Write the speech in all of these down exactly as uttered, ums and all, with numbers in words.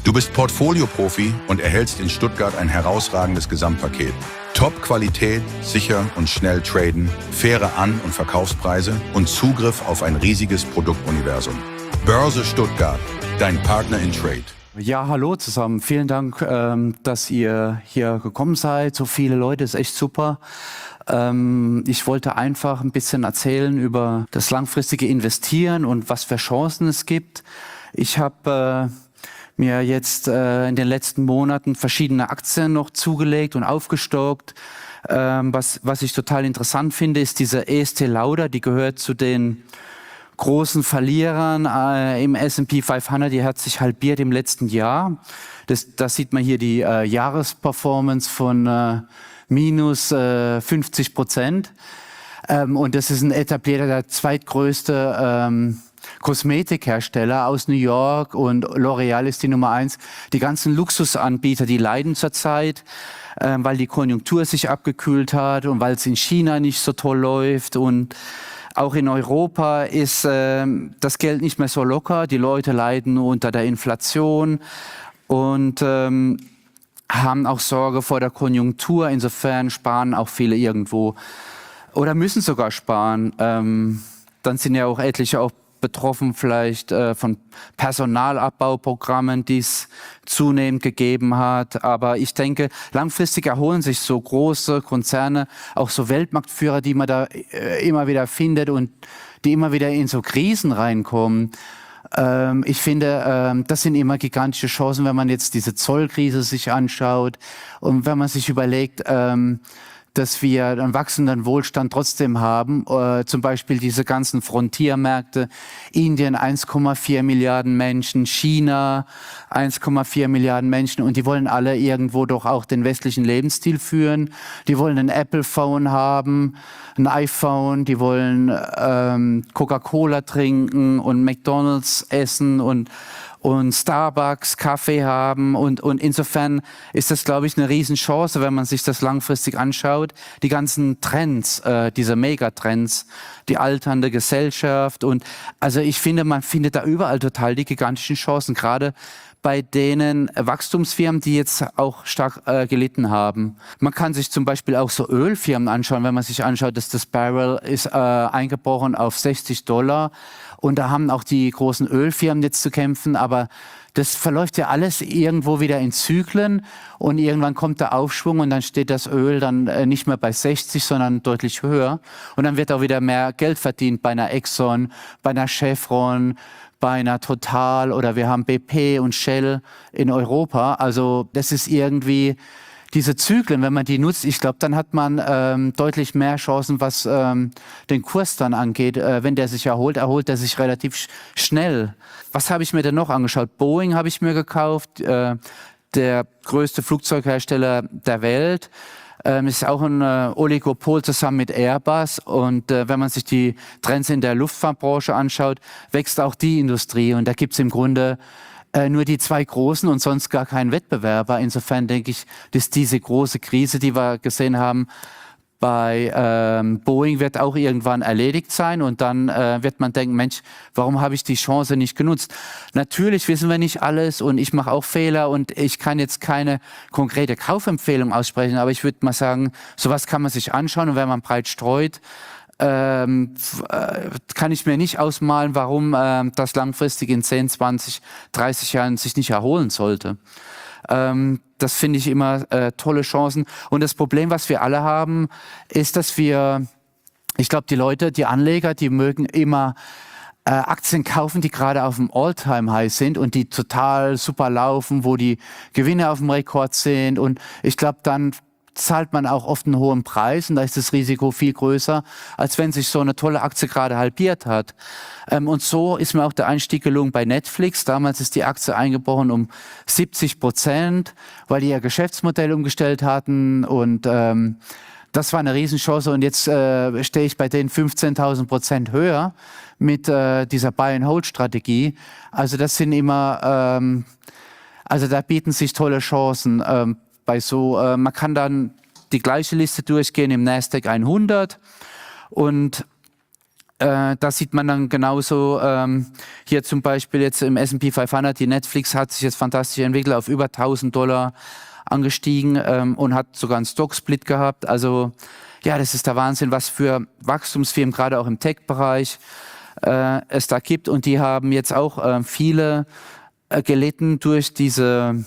Du bist Portfolio-Profi und erhältst in Stuttgart ein herausragendes Gesamtpaket. Top-Qualität, sicher und schnell traden, faire An- und Verkaufspreise und Zugriff auf ein riesiges Produktuniversum. Börse Stuttgart, dein Partner in Trade. Ja, hallo zusammen. Vielen Dank, ähm, dass ihr hier gekommen seid. So viele Leute, ist echt super. Ähm, ich wollte einfach ein bisschen erzählen über das langfristige Investieren und was für Chancen es gibt. Ich habe äh, mir jetzt äh, in den letzten Monaten verschiedene Aktien noch zugelegt und aufgestockt. Ähm, was, was ich total interessant finde, ist diese Estée Lauder, die gehört zu den großen Verlierern äh, im S and P fünfhundert, die hat sich halbiert im letzten Jahr. Das, das sieht man hier die äh, Jahresperformance von äh, minus äh, fünfzig Prozent. Ähm, und das ist ein etablierter, der zweitgrößte ähm, Kosmetikhersteller aus New York und L'Oreal ist die Nummer eins. Die ganzen Luxusanbieter, die leiden zurzeit, äh, weil die Konjunktur sich abgekühlt hat und weil es in China nicht so toll läuft und auch in Europa ist äh, das Geld nicht mehr so locker. Die Leute leiden unter der Inflation und ähm, haben auch Sorge vor der Konjunktur. Insofern sparen auch viele irgendwo oder müssen sogar sparen. Ähm, dann sind ja auch etliche auch betroffen vielleicht äh, von Personalabbauprogrammen, die es zunehmend gegeben hat. Aber ich denke, langfristig erholen sich so große Konzerne, auch so Weltmarktführer, die man da äh, immer wieder findet und die immer wieder in so Krisen reinkommen. Ähm, ich finde, ähm, das sind immer gigantische Chancen, wenn man jetzt diese Zollkrise sich anschaut und wenn man sich überlegt, ähm, dass wir einen wachsenden Wohlstand trotzdem haben, äh, zum Beispiel diese ganzen Frontiermärkte, Indien eins Komma vier Milliarden Menschen, China eins Komma vier Milliarden Menschen und die wollen alle irgendwo doch auch den westlichen Lebensstil führen. Die wollen ein Apple-Phone haben, ein iPhone, die wollen ähm, Coca-Cola trinken und McDonald's essen und und Starbucks, Kaffee haben und, und insofern ist das, glaube ich, eine Riesenchance, wenn man sich das langfristig anschaut. Die ganzen Trends, äh, diese Megatrends, die alternde Gesellschaft und also ich finde, man findet da überall total die gigantischen Chancen, gerade bei denen Wachstumsfirmen, die jetzt auch stark äh, gelitten haben. Man kann sich zum Beispiel auch so Ölfirmen anschauen, wenn man sich anschaut, dass das Barrel ist äh, eingebrochen auf sechzig Dollar und da haben auch die großen Ölfirmen jetzt zu kämpfen, aber das verläuft ja alles irgendwo wieder in Zyklen und irgendwann kommt der Aufschwung und dann steht das Öl dann äh, nicht mehr bei sechzig, sondern deutlich höher und dann wird auch wieder mehr Geld verdient bei einer Exxon, bei einer Chevron, bei einer Total oder wir haben B P und Shell in Europa. Also das ist irgendwie diese Zyklen, wenn man die nutzt, ich glaube, dann hat man ähm, deutlich mehr Chancen, was ähm, den Kurs dann angeht. Äh, wenn der sich erholt, erholt er sich relativ sch schnell. Was habe ich mir denn noch angeschaut? Boeing habe ich mir gekauft, äh, der größte Flugzeughersteller der Welt. Ähm, ist auch ein äh, Oligopol zusammen mit Airbus und äh, wenn man sich die Trends in der Luftfahrtbranche anschaut, wächst auch die Industrie und da gibt es im Grunde äh, nur die zwei großen und sonst gar keinen Wettbewerber. Insofern denke ich, dass diese große Krise, die wir gesehen haben, bei ähm, Boeing wird auch irgendwann erledigt sein und dann äh, wird man denken, Mensch, warum habe ich die Chance nicht genutzt? Natürlich wissen wir nicht alles und ich mache auch Fehler und ich kann jetzt keine konkrete Kaufempfehlung aussprechen, aber ich würde mal sagen, sowas kann man sich anschauen und wenn man breit streut, ähm, äh, kann ich mir nicht ausmalen, warum äh, das langfristig in zehn, zwanzig, dreißig Jahren sich nicht erholen sollte. Ähm, das finde ich immer äh, tolle Chancen. Und das Problem, was wir alle haben, ist, dass wir, ich glaube, die Leute, die Anleger, die mögen immer äh, Aktien kaufen, die gerade auf dem All-Time-High sind und die total super laufen, wo die Gewinne auf dem Rekord sind. Und ich glaube, dann zahlt man auch oft einen hohen Preis und da ist das Risiko viel größer, als wenn sich so eine tolle Aktie gerade halbiert hat. Ähm, und so ist mir auch der Einstieg gelungen bei Netflix. Damals ist die Aktie eingebrochen um siebzig Prozent, weil die ihr Geschäftsmodell umgestellt hatten und ähm, das war eine Riesenchance und jetzt äh, stehe ich bei denen fünfzehntausend Prozent höher mit äh, dieser Buy-and-Hold-Strategie. Also das sind immer, ähm, also da bieten sich tolle Chancen. Ähm, bei so, äh, man kann dann die gleiche Liste durchgehen im Nasdaq hundert und Äh, da sieht man dann genauso, ähm, hier zum Beispiel jetzt im S and P fünfhundert, die Netflix hat sich jetzt fantastisch entwickelt, auf über tausend Dollar angestiegen ähm, und hat sogar einen Stock-Split gehabt. Also ja, das ist der Wahnsinn, was für Wachstumsfirmen, gerade auch im Tech-Bereich, äh, es da gibt. Und die haben jetzt auch äh, viele äh, gelitten durch diese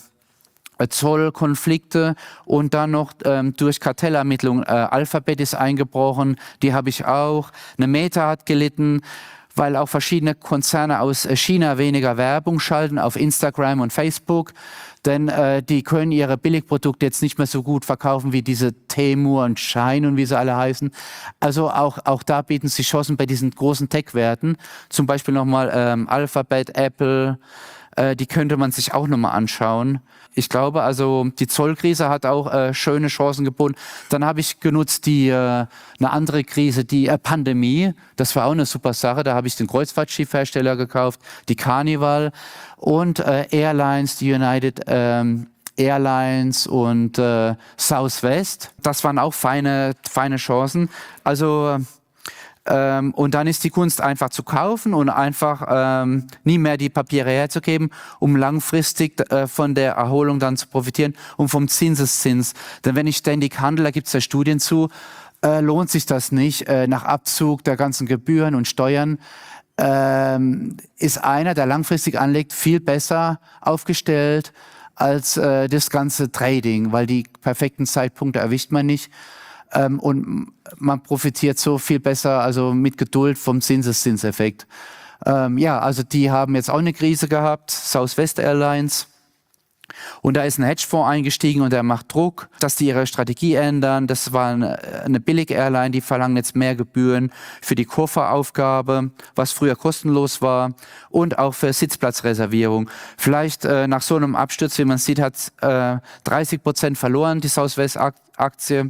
Zollkonflikte und dann noch ähm, durch Kartellermittlungen. Äh, Alphabet ist eingebrochen, die habe ich auch. Eine Meta hat gelitten, weil auch verschiedene Konzerne aus China weniger Werbung schalten auf Instagram und Facebook, denn äh, die können ihre Billigprodukte jetzt nicht mehr so gut verkaufen wie diese Temu und Shein und wie sie alle heißen. Also auch, auch da bieten sich Chancen bei diesen großen Tech-Werten. Zum Beispiel nochmal ähm, Alphabet, Apple, äh, die könnte man sich auch nochmal anschauen. Ich glaube, also die Zollkrise hat auch äh, schöne Chancen geboten. Dann habe ich genutzt die äh, eine andere Krise, die äh, Pandemie. Das war auch eine super Sache. Da habe ich den Kreuzfahrtschiffhersteller gekauft, die Carnival und äh, Airlines, die United ähm, Airlines und äh, Southwest. Das waren auch feine, feine Chancen. Also Ähm, und dann ist die Kunst einfach zu kaufen und einfach ähm, nie mehr die Papiere herzugeben, um langfristig äh, von der Erholung dann zu profitieren und vom Zinseszins. Denn wenn ich ständig handle, da gibt es ja Studien zu, äh, lohnt sich das nicht. Äh, nach Abzug der ganzen Gebühren und Steuern ähm, ist einer, der langfristig anlegt, viel besser aufgestellt als äh, das ganze Trading, weil die perfekten Zeitpunkte erwischt man nicht. Ähm, und man profitiert so viel besser, also mit Geduld vom Zinseszinseffekt. Ähm, ja, also die haben jetzt auch eine Krise gehabt, Southwest Airlines. Und da ist ein Hedgefonds eingestiegen und der macht Druck, dass die ihre Strategie ändern. Das war eine, eine Billig-Airline, die verlangen jetzt mehr Gebühren für die Kofferaufgabe, was früher kostenlos war, und auch für Sitzplatzreservierung. Vielleicht äh, nach so einem Absturz, wie man sieht, hat äh, dreißig Prozent verloren, die Southwest-Aktie.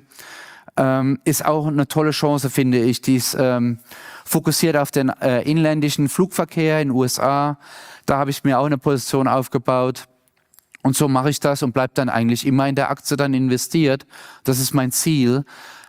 Ähm, ist auch eine tolle Chance, finde ich. Die ist ähm, fokussiert auf den äh, inländischen Flugverkehr in den U S A. Da habe ich mir auch eine Position aufgebaut. Und so mache ich das und bleibe dann eigentlich immer in der Aktie dann investiert. Das ist mein Ziel.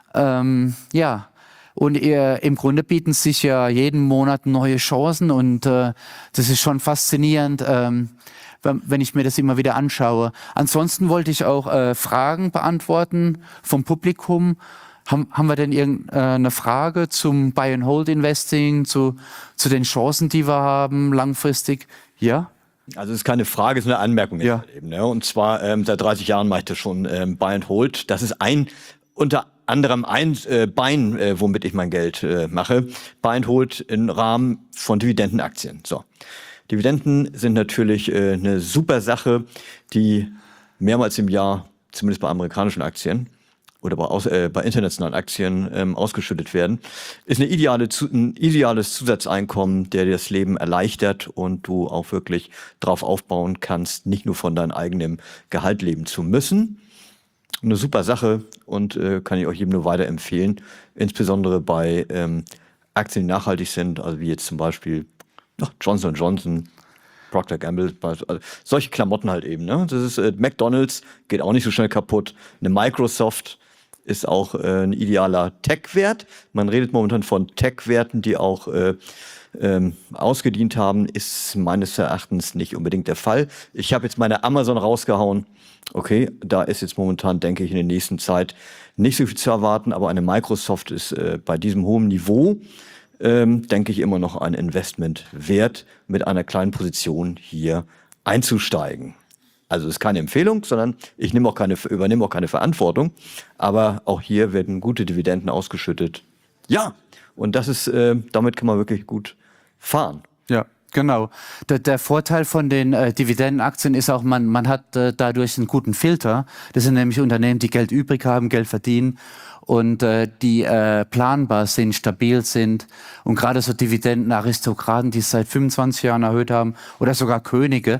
Ähm, ja, und äh, im Grunde bieten sich ja jeden Monat neue Chancen und äh, das ist schon faszinierend, ähm, wenn ich mir das immer wieder anschaue. Ansonsten wollte ich auch äh, Fragen beantworten vom Publikum. Haben, haben wir denn irgendeine Frage zum Buy-and-Hold-Investing, zu, zu den Chancen, die wir haben langfristig? Ja? Also es ist keine Frage, es ist eine Anmerkung. Ja. Eben, ne? Und zwar ähm, seit dreißig Jahren mache ich das schon, ähm, Buy and Hold. Das ist ein, unter anderem ein äh, Bein, äh, womit ich mein Geld äh, mache. Buy and Hold im Rahmen von Dividendenaktien. So. Dividenden sind natürlich äh, eine super Sache, die mehrmals im Jahr, zumindest bei amerikanischen Aktien oder bei, aus, äh, bei internationalen Aktien ähm, ausgeschüttet werden. Ist eine ideale, ein ideales Zusatzeinkommen, der dir das Leben erleichtert und du auch wirklich drauf aufbauen kannst, nicht nur von deinem eigenen Gehalt leben zu müssen. Eine super Sache und äh, kann ich euch jedem nur weiterempfehlen, insbesondere bei ähm, Aktien, die nachhaltig sind, also wie jetzt zum Beispiel Johnson und Johnson, Procter Gamble, also solche Klamotten halt eben. Ne? Das ist äh, McDonald's, geht auch nicht so schnell kaputt. Eine Microsoft ist auch äh, ein idealer Tech-Wert. Man redet momentan von Tech-Werten, die auch äh, ähm, ausgedient haben, ist meines Erachtens nicht unbedingt der Fall. Ich habe jetzt meine Amazon rausgehauen. Okay, da ist jetzt momentan, denke ich, in der nächsten Zeit nicht so viel zu erwarten, aber eine Microsoft ist äh, bei diesem hohen Niveau, Ähm, denke ich, immer noch ein Investment wert, mit einer kleinen Position hier einzusteigen. Also ist keine Empfehlung, sondern ich nehme auch keine, übernehme auch keine Verantwortung. Aber auch hier werden gute Dividenden ausgeschüttet. Ja, und das ist, äh, damit kann man wirklich gut fahren. Ja, genau. Der, der Vorteil von den äh, Dividendenaktien ist auch, man, man hat äh, dadurch einen guten Filter. Das sind nämlich Unternehmen, die Geld übrig haben, Geld verdienen und äh, die äh, planbar sind, stabil sind. Und gerade so Dividendenaristokraten, die es seit fünfundzwanzig Jahren erhöht haben, oder sogar Könige,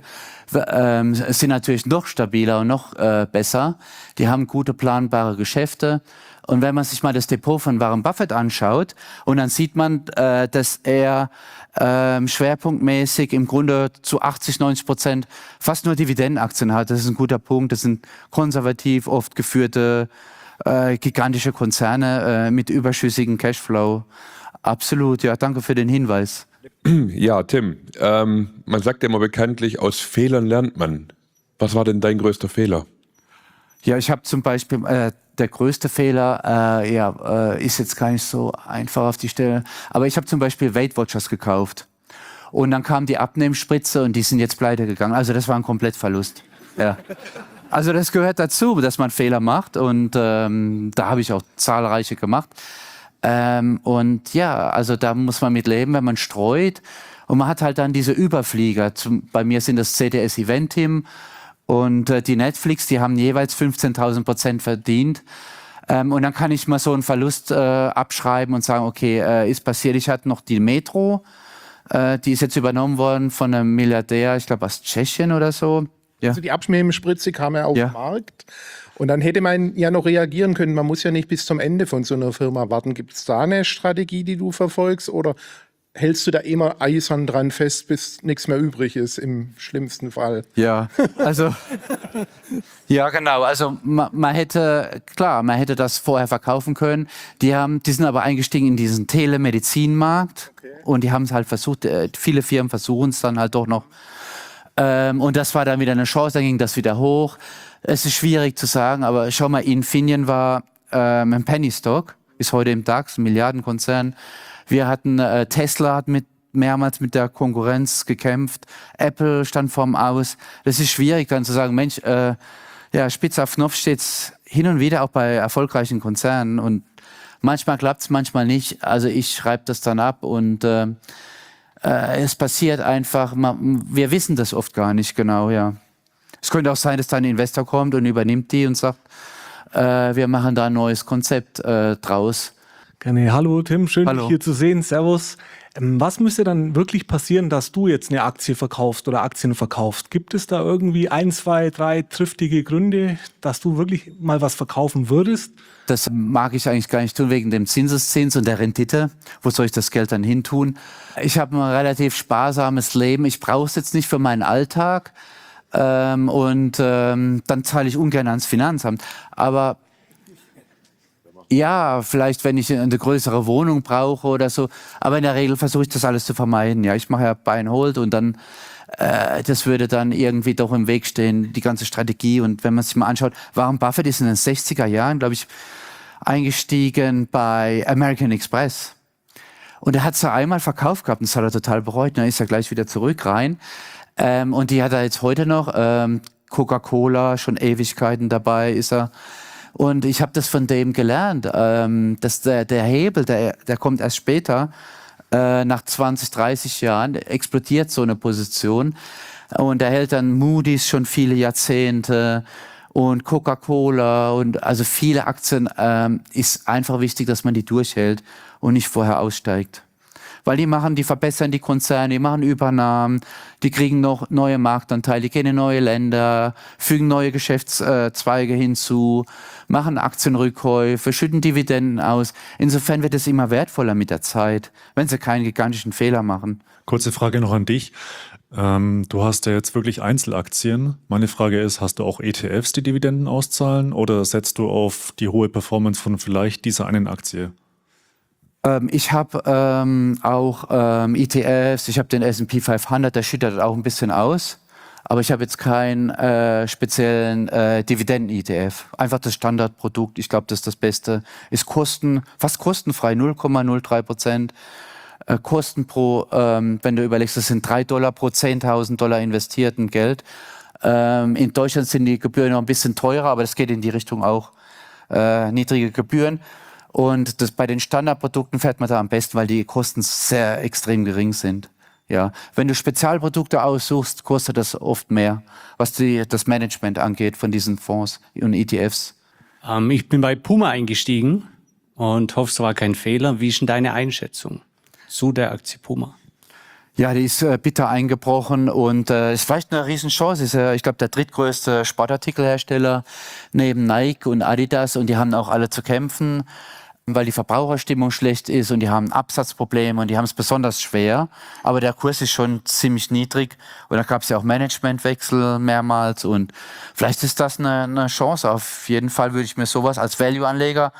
ähm, sind natürlich noch stabiler und noch äh, besser. Die haben gute planbare Geschäfte. Und wenn man sich mal das Depot von Warren Buffett anschaut, und dann sieht man, äh, dass er äh, schwerpunktmäßig im Grunde zu achtzig, neunzig Prozent fast nur Dividendenaktien hat. Das ist ein guter Punkt. Das sind konservativ oft geführte äh, gigantische Konzerne äh, mit überschüssigem Cashflow. Absolut, ja, danke für den Hinweis. Ja, Tim, ähm, man sagt ja immer bekanntlich, aus Fehlern lernt man. Was war denn dein größter Fehler? Ja, ich habe zum Beispiel, äh, der größte Fehler, äh, ja, äh, ist jetzt gar nicht so einfach auf die Stelle, aber ich habe zum Beispiel Weight Watchers gekauft. Und dann kam die Abnehmspritze und die sind jetzt pleite gegangen. Also das war ein Komplettverlust. Ja. Also das gehört dazu, dass man Fehler macht und ähm, da habe ich auch zahlreiche gemacht. Ähm, und ja, also da muss man mit leben, wenn man streut. Und man hat halt dann diese Überflieger. Zum, bei mir sind das C D S Event Team und äh, die Netflix, die haben jeweils fünfzehntausend Prozent verdient. Ähm, und dann kann ich mal so einen Verlust äh, abschreiben und sagen, okay, äh, ist passiert. Ich hatte noch die Metro, äh, die ist jetzt übernommen worden von einem Milliardär, ich glaube aus Tschechien oder so. Ja. Also die Abschminkspritze kam ja auf Ja. den Markt und dann hätte man ja noch reagieren können. Man muss ja nicht bis zum Ende von so einer Firma warten. Gibt es da eine Strategie, die du verfolgst oder hältst du da immer eisern dran fest, bis nichts mehr übrig ist im schlimmsten Fall? Ja, also ja genau. Also man, man hätte klar, man hätte das vorher verkaufen können. Die haben, die sind aber eingestiegen in diesen Telemedizinmarkt Okay. und die haben es halt versucht. Äh, viele Firmen versuchen es dann halt doch noch. Ähm, und das war dann wieder eine Chance. Dann ging das wieder hoch. Es ist schwierig zu sagen, aber schau mal, Infineon war ähm, ein Penny Stock, ist heute im DAX, ein Milliardenkonzern. Wir hatten äh, Tesla hat mit mehrmals mit der Konkurrenz gekämpft. Apple stand vorm Aus. Das ist schwierig dann zu sagen, Mensch, äh, ja, spitz auf Knopf steht's hin und wieder auch bei erfolgreichen Konzernen und manchmal klappt's, manchmal nicht. Also ich schreibe das dann ab und äh, äh, es passiert einfach. Man, wir wissen das oft gar nicht genau, ja. Es könnte auch sein, dass da ein Investor kommt und übernimmt die und sagt, äh, wir machen da ein neues Konzept äh, draus. Gerne. Hallo Tim, schön Hallo. dich hier zu sehen. Servus. Ähm, was müsste dann wirklich passieren, dass du jetzt eine Aktie verkaufst oder Aktien verkaufst? Gibt es da irgendwie ein, zwei, drei triftige Gründe, dass du wirklich mal was verkaufen würdest? Das mag ich eigentlich gar nicht tun, wegen dem Zinseszins und der Rendite. Wo soll ich das Geld dann hin tun? Ich habe ein relativ sparsames Leben. Ich brauche es jetzt nicht für meinen Alltag. Ähm, und ähm, dann zahle ich ungern ans Finanzamt. Aber ja, vielleicht, wenn ich eine größere Wohnung brauche oder so. Aber in der Regel versuche ich das alles zu vermeiden. Ja, ich mache ja Buy and Hold und dann, äh, das würde dann irgendwie doch im Weg stehen, die ganze Strategie. Und wenn man sich mal anschaut, Warren Buffett ist in den sechziger Jahren, glaube ich, eingestiegen bei American Express. Und er hat es ja einmal verkauft gehabt und das hat er total bereut. Dann ist er gleich wieder zurück rein. Ähm, und die hat er jetzt heute noch. Ähm, Coca-Cola, schon Ewigkeiten dabei ist er. Und ich habe das von dem gelernt, ähm, dass der, der Hebel, der, der kommt erst später, äh, nach zwanzig, dreißig Jahren, explodiert so eine Position. Und er hält dann Moody's schon viele Jahrzehnte und Coca-Cola und also viele Aktien. Ähm, ist einfach wichtig, dass man die durchhält und nicht vorher aussteigt. Weil die machen, die verbessern die Konzerne, die machen Übernahmen, die kriegen noch neue Marktanteile, die gehen in neue Länder, fügen neue Geschäftszweige hinzu, machen Aktienrückkäufe, schütten Dividenden aus. Insofern wird es immer wertvoller mit der Zeit, wenn sie keinen gigantischen Fehler machen. Kurze Frage noch an dich. Ähm, du hast ja jetzt wirklich Einzelaktien. Meine Frage ist, hast du auch E T Fs, die Dividenden auszahlen oder setzt du auf die hohe Performance von vielleicht dieser einen Aktie? Ähm, ich habe ähm, auch ähm, E T Fs, ich habe den S and P fünfhundert, der schüttet auch ein bisschen aus. Aber ich habe jetzt keinen äh, speziellen äh, Dividenden-E T F. Einfach das Standardprodukt, ich glaube, das ist das Beste. Ist kosten, fast kostenfrei, null Komma null drei Prozent. Äh, Kosten pro, ähm, wenn du überlegst, das sind drei Dollar pro zehntausend Dollar investierten Geld. Ähm, in Deutschland sind die Gebühren noch ein bisschen teurer, aber das geht in die Richtung auch. Äh, niedrige Gebühren. Und das, bei den Standardprodukten fährt man da am besten, weil die Kosten sehr extrem gering sind. Ja, wenn du Spezialprodukte aussuchst, kostet das oft mehr, was die, das Management angeht von diesen Fonds und E T Fs. Ähm, ich bin bei Puma eingestiegen und hoffe, es war kein Fehler. Wie ist denn deine Einschätzung zu der Aktie Puma? Ja, die ist äh, bitter eingebrochen und äh, ist vielleicht eine Riesenchance. Ist ja, ich glaube, der drittgrößte Sportartikelhersteller neben Nike und Adidas und die haben auch alle zu kämpfen, weil die Verbraucherstimmung schlecht ist und die haben Absatzprobleme und die haben es besonders schwer. Aber der Kurs ist schon ziemlich niedrig und da gab es ja auch Managementwechsel mehrmals und vielleicht ist das eine, eine Chance. Auf jeden Fall würde ich mir sowas als Value-Anleger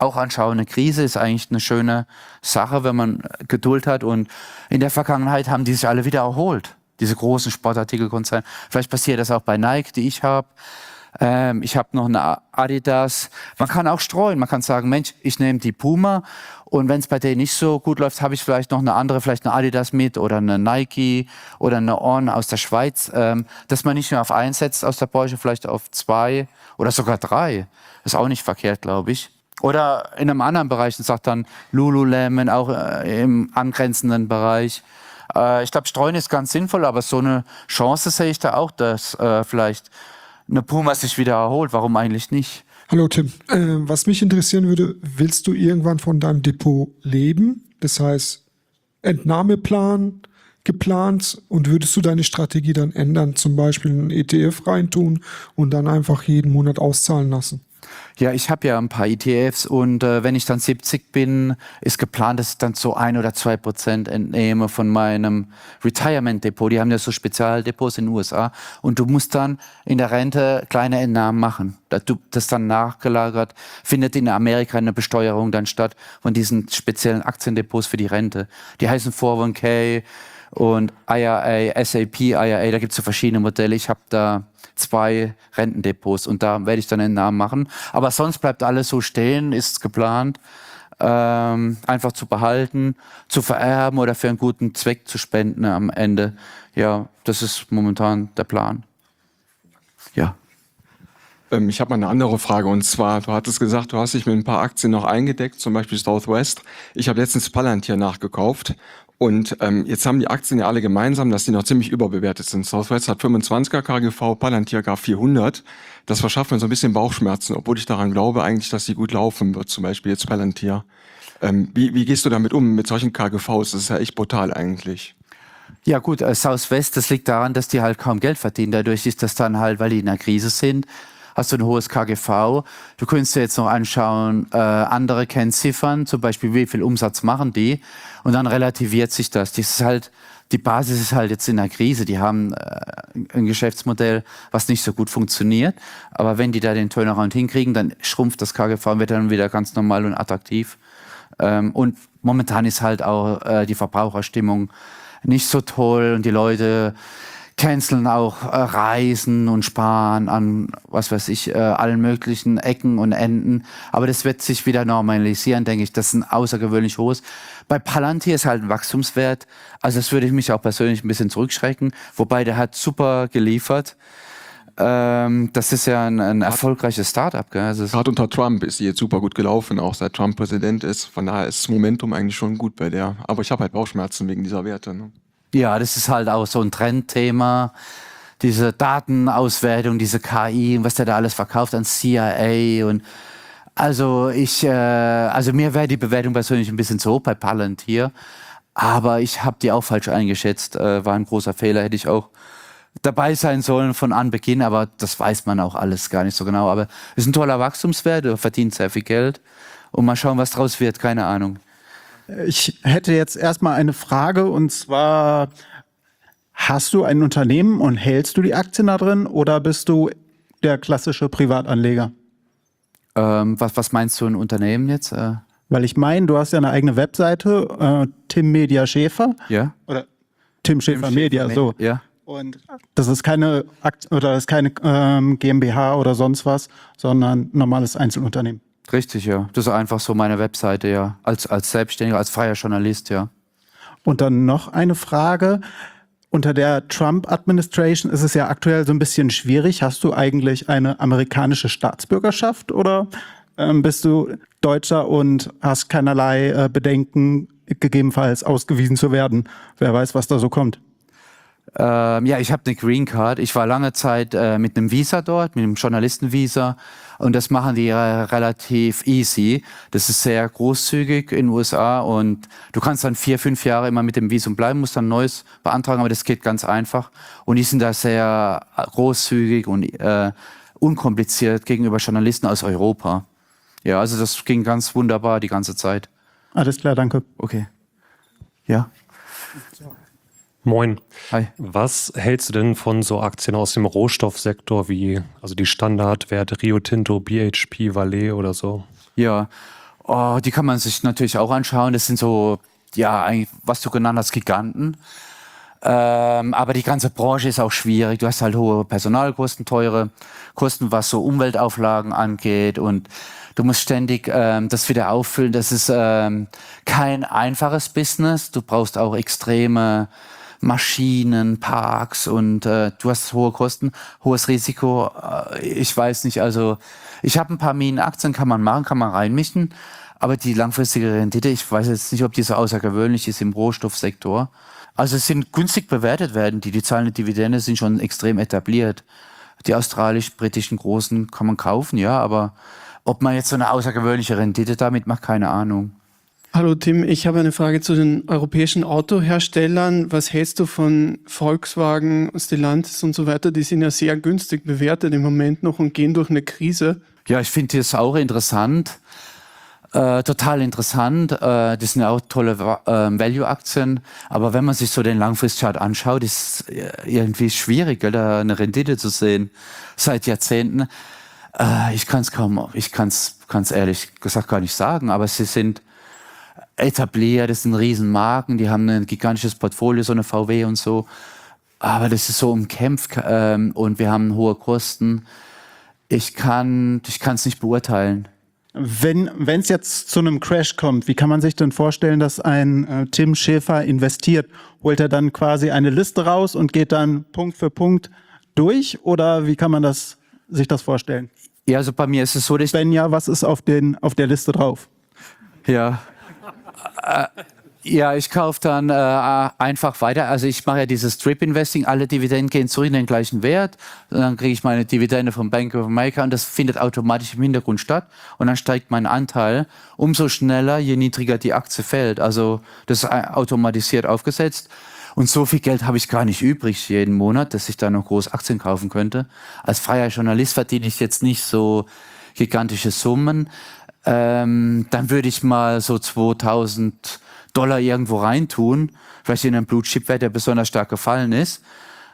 auch anschauen. Eine Krise ist eigentlich eine schöne Sache, wenn man Geduld hat. Und in der Vergangenheit haben die sich alle wieder erholt, diese großen Sportartikelkonzerne. Vielleicht passiert das auch bei Nike, die ich habe. Ähm, ich habe noch eine Adidas. Man kann auch streuen. Man kann sagen, Mensch, ich nehme die Puma. Und wenn es bei denen nicht so gut läuft, habe ich vielleicht noch eine andere, vielleicht eine Adidas mit oder eine Nike oder eine On aus der Schweiz, ähm, dass man nicht nur auf eins setzt aus der Branche, vielleicht auf zwei oder sogar drei. Das ist auch nicht verkehrt, glaube ich. Oder in einem anderen Bereich, und sagt dann Lululemon, auch äh, im angrenzenden Bereich. Äh, ich glaube, streuen ist ganz sinnvoll, aber so eine Chance sehe ich da auch, dass äh, vielleicht eine Puma sich wieder erholt. Warum eigentlich nicht? Hallo Tim, äh, was mich interessieren würde, willst du irgendwann von deinem Depot leben? Das heißt, Entnahmeplan geplant und würdest du deine Strategie dann ändern, zum Beispiel einen E T F reintun und dann einfach jeden Monat auszahlen lassen? Ja, ich habe ja ein paar E T Fs und äh, wenn ich dann siebzig bin, ist geplant, dass ich dann so ein oder zwei Prozent entnehme von meinem Retirement-Depot. Die haben ja so Spezialdepots in den U S A und du musst dann in der Rente kleine Entnahmen machen. Das, das dann nachgelagert, findet in Amerika eine Besteuerung dann statt von diesen speziellen Aktiendepots für die Rente. Die heißen vier null eins K und I R A, S A P I R A, da gibt es so verschiedene Modelle. Ich habe da zwei Rentendepots und da werde ich dann einen Namen machen. Aber sonst bleibt alles so stehen, ist geplant, ähm, einfach zu behalten, zu vererben oder für einen guten Zweck zu spenden am Ende. Ja, das ist momentan der Plan. Ja. Ähm, ich habe mal eine andere Frage und zwar, du hattest gesagt, du hast dich mit ein paar Aktien noch eingedeckt, zum Beispiel Southwest. Ich habe letztens Palantir nachgekauft. Und ähm, jetzt haben die Aktien ja alle gemeinsam, dass die noch ziemlich überbewertet sind. Southwest hat fünfundzwanziger K G V, Palantir gar vierhundert. Das verschafft mir so ein bisschen Bauchschmerzen, obwohl ich daran glaube eigentlich, dass sie gut laufen wird, zum Beispiel jetzt Palantir. Ähm, wie, wie gehst du damit um, mit solchen K G Vs? Das ist ja echt brutal eigentlich. Ja gut, äh, Southwest, das liegt daran, dass die halt kaum Geld verdienen. Dadurch ist das dann halt, weil die in einer Krise sind, hast du ein hohes K G V. Du könntest dir jetzt noch anschauen, äh, andere Kennziffern, zum Beispiel wie viel Umsatz machen die und dann relativiert sich das. Das ist halt, die Basis ist halt jetzt in der Krise. Die haben äh, ein Geschäftsmodell, was nicht so gut funktioniert, aber wenn die da den Turnaround hinkriegen, dann schrumpft das K G V und wird dann wieder ganz normal und attraktiv. Ähm, und momentan ist halt auch äh, die Verbraucherstimmung nicht so toll und die Leute canceln auch äh, Reisen und sparen an, was weiß ich, äh, allen möglichen Ecken und Enden. Aber das wird sich wieder normalisieren, denke ich. Das ist ein außergewöhnlich hohes. Bei Palantir ist halt ein Wachstumswert. Also das würde ich mich auch persönlich ein bisschen zurückschrecken. Wobei der hat super geliefert. Ähm, das ist ja ein, ein erfolgreiches Startup. Gell? Also Gerade unter Trump ist sie jetzt super gut gelaufen, auch seit Trump Präsident ist. Von daher ist das Momentum eigentlich schon gut bei der. Aber ich habe halt Bauchschmerzen wegen dieser Werte. Ne? Ja, das ist halt auch so ein Trendthema. Diese Datenauswertung, diese K I und was der da alles verkauft an C I A. Und also ich, äh, also mir wäre die Bewertung persönlich ein bisschen zu hoch bei Palantir. Aber ich habe die auch falsch eingeschätzt. Äh, war ein großer Fehler, hätte ich auch dabei sein sollen von Anbeginn. Aber das weiß man auch alles gar nicht so genau. Aber es ist ein toller Wachstumswert, er verdient sehr viel Geld. Und mal schauen, was draus wird, keine Ahnung. Ich hätte jetzt erstmal eine Frage und zwar, hast du ein Unternehmen und hältst du die Aktien da drin oder bist du der klassische Privatanleger? Ähm, was, was meinst du, ein Unternehmen jetzt? Äh, Weil ich meine, du hast ja eine eigene Webseite, äh, Tim Media Schäfer. ja? Oder Tim Schäfer Tim Media, Schäfer, so. Ja. Und das ist keine Akt oder das ist keine ähm, GmbH oder sonst was, sondern ein normales Einzelunternehmen. Richtig, ja. Das ist einfach so meine Webseite, ja. Als, als Selbstständiger, als freier Journalist, ja. Und dann noch eine Frage. Unter der Trump-Administration ist es ja aktuell so ein bisschen schwierig. Hast du eigentlich eine amerikanische Staatsbürgerschaft oder ähm, bist du Deutscher und hast keinerlei äh, Bedenken, gegebenenfalls ausgewiesen zu werden? Wer weiß, was da so kommt. Ähm, ja, ich habe eine Green Card. Ich war lange Zeit äh, mit einem Visa dort, mit einem Journalistenvisa. Und das machen die äh, relativ easy. Das ist sehr großzügig in den U S A. Und du kannst dann vier, fünf Jahre immer mit dem Visum bleiben, musst dann ein neues beantragen. Aber das geht ganz einfach. Und die sind da sehr großzügig und äh, unkompliziert gegenüber Journalisten aus Europa. Ja, also das ging ganz wunderbar die ganze Zeit. Alles klar, danke. Okay. Ja. Moin. Hi. Was hältst du denn von so Aktien aus dem Rohstoffsektor wie also die Standardwerte Rio Tinto, B H P, Vale oder so? Ja, Oh, die kann man sich natürlich auch anschauen. Das sind so, ja, eigentlich, was du genannt hast, Giganten. Ähm, aber die ganze Branche ist auch schwierig. Du hast halt hohe Personalkosten, teure Kosten, was so Umweltauflagen angeht. Und du musst ständig ähm, das wieder auffüllen. Das ist ähm, kein einfaches Business. Du brauchst auch extreme Maschinen, Parks und äh, du hast hohe Kosten, hohes Risiko. Äh, ich weiß nicht, also ich habe ein paar Minenaktien, kann man machen, kann man reinmischen. Aber die langfristige Rendite, ich weiß jetzt nicht, ob die so außergewöhnlich ist im Rohstoffsektor. Also es sind günstig bewertet werden, die, die zahlen eine Dividende, sind schon extrem etabliert. Die australisch-britischen Großen kann man kaufen, ja, aber ob man jetzt so eine außergewöhnliche Rendite damit macht, keine Ahnung. Hallo Tim, ich habe eine Frage zu den europäischen Autoherstellern. Was hältst du von Volkswagen, Stellantis und so weiter? Die sind ja sehr günstig bewertet im Moment noch und gehen durch eine Krise. Ja, ich finde das auch interessant. Äh, total interessant. Äh, das sind ja auch tolle äh, Value-Aktien. Aber wenn man sich so den Langfristchart anschaut, ist irgendwie schwierig, gell, da eine Rendite zu sehen seit Jahrzehnten. Äh, ich kann es kaum, ich kann es ganz ehrlich gesagt gar nicht sagen, aber sie sind etabliert, das sind Riesenmarken, die haben ein gigantisches Portfolio, so eine V W und so. Aber das ist so umkämpft ähm, und wir haben hohe Kosten. Ich kann ich kann es nicht beurteilen. Wenn es jetzt zu einem Crash kommt, wie kann man sich denn vorstellen, dass ein äh, Tim Schäfer investiert? Holt er dann quasi eine Liste raus und geht dann Punkt für Punkt durch? Oder wie kann man das, sich das vorstellen? Ja, also bei mir ist es so, dass... Wenn ja, was ist auf, den, auf der Liste drauf? Ja, äh, ja, ich kaufe dann äh, einfach weiter. Also ich mache ja dieses Strip-Investing, alle Dividenden gehen zurück in den gleichen Wert. Und dann kriege ich meine Dividende vom Bank of America und das findet automatisch im Hintergrund statt. Und dann steigt mein Anteil umso schneller, je niedriger die Aktie fällt. Also das ist automatisiert aufgesetzt. Und so viel Geld habe ich gar nicht übrig jeden Monat, dass ich da noch groß Aktien kaufen könnte. Als freier Journalist verdiene ich jetzt nicht so gigantische Summen. Ähm, dann würde ich mal so zweitausend Dollar irgendwo reintun, vielleicht in einen Blue Chip Wert, der besonders stark gefallen ist.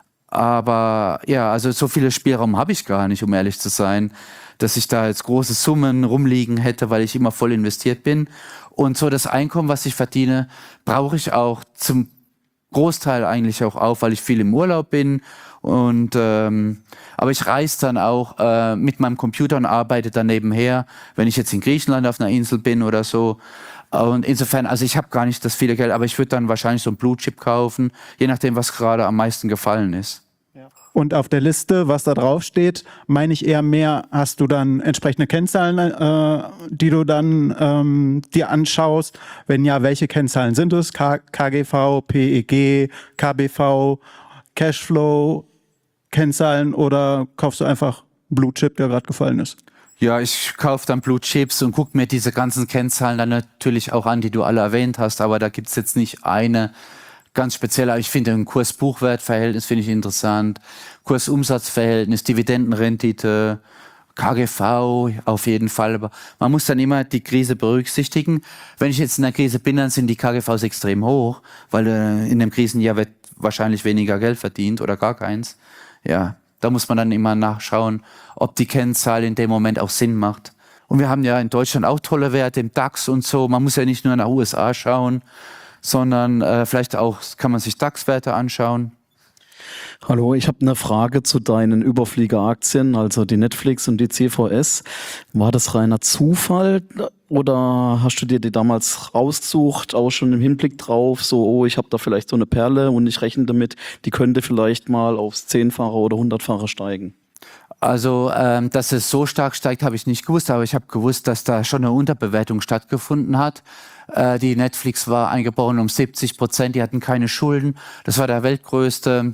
Aber ja, also so viele Spielraum habe ich gar nicht, um ehrlich zu sein, dass ich da jetzt große Summen rumliegen hätte, weil ich immer voll investiert bin. Und so das Einkommen, was ich verdiene, brauche ich auch zum Großteil eigentlich auch auf, weil ich viel im Urlaub bin. Und ähm, aber ich reise dann auch äh, mit meinem Computer und arbeite dann nebenher, wenn ich jetzt in Griechenland auf einer Insel bin oder so. Und insofern, also ich habe gar nicht das viele Geld, aber ich würde dann wahrscheinlich so ein Blue Chip kaufen, je nachdem, was gerade am meisten gefallen ist. Und auf der Liste, was da drauf steht, meine ich eher mehr, hast du dann entsprechende Kennzahlen, äh, die du dann ähm, dir anschaust? Wenn ja, welche Kennzahlen sind es? K KGV, P E G, K B V, Cashflow, Kennzahlen oder kaufst du einfach Blue Chip, der gerade gefallen ist? Ja, ich kaufe dann Blue Chips und gucke mir diese ganzen Kennzahlen dann natürlich auch an, die du alle erwähnt hast, aber da gibt's jetzt nicht eine ganz spezielle. Ich finde ein Kurs-Buchwert-Verhältnis finde ich interessant, Kurs-Umsatz-Verhältnis, Dividendenrendite, K G V auf jeden Fall, aber man muss dann immer die Krise berücksichtigen. Wenn ich jetzt in der Krise bin, dann sind die K G Vs extrem hoch, weil äh, in einem Krisenjahr wird wahrscheinlich weniger Geld verdient oder gar keins. Ja. Da muss man dann immer nachschauen, ob die Kennzahl in dem Moment auch Sinn macht. Und wir haben ja in Deutschland auch tolle Werte im DAX und so. Man muss ja nicht nur nach U S A schauen, sondern äh, vielleicht auch kann man sich DAX-Werte anschauen. Hallo, ich habe eine Frage zu deinen Überfliegeraktien, also die Netflix und die C V S. War das reiner Zufall oder hast du dir die damals rausgesucht, auch schon im Hinblick drauf, so, oh, ich habe da vielleicht so eine Perle und ich rechne damit, die könnte vielleicht mal aufs Zehnfache oder Hundertfache steigen? Also, ähm, dass es so stark steigt, habe ich nicht gewusst, aber ich habe gewusst, dass da schon eine Unterbewertung stattgefunden hat. Äh, die Netflix war eingebrochen um siebzig Prozent, die hatten keine Schulden. Das war der weltgrößte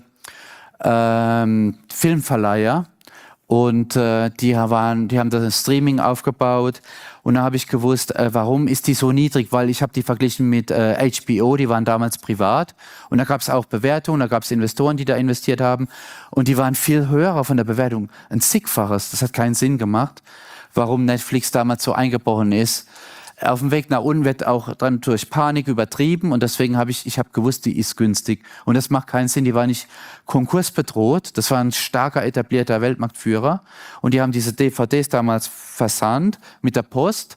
ähm, Filmverleiher und äh, die waren, die haben das Streaming aufgebaut und da habe ich gewusst, äh, warum ist die so niedrig, weil ich habe die verglichen mit äh, H B O, die waren damals privat und da gab es auch Bewertungen, da gab es Investoren, die da investiert haben und die waren viel höher von der Bewertung, ein zigfaches, das hat keinen Sinn gemacht, warum Netflix damals so eingebrochen ist. Auf dem Weg nach unten wird auch dann durch Panik übertrieben und deswegen habe ich, ich habe gewusst, die ist günstig. Und das macht keinen Sinn, die war nicht konkursbedroht, das war ein starker, etablierter Weltmarktführer und die haben diese D V Ds damals versandt mit der Post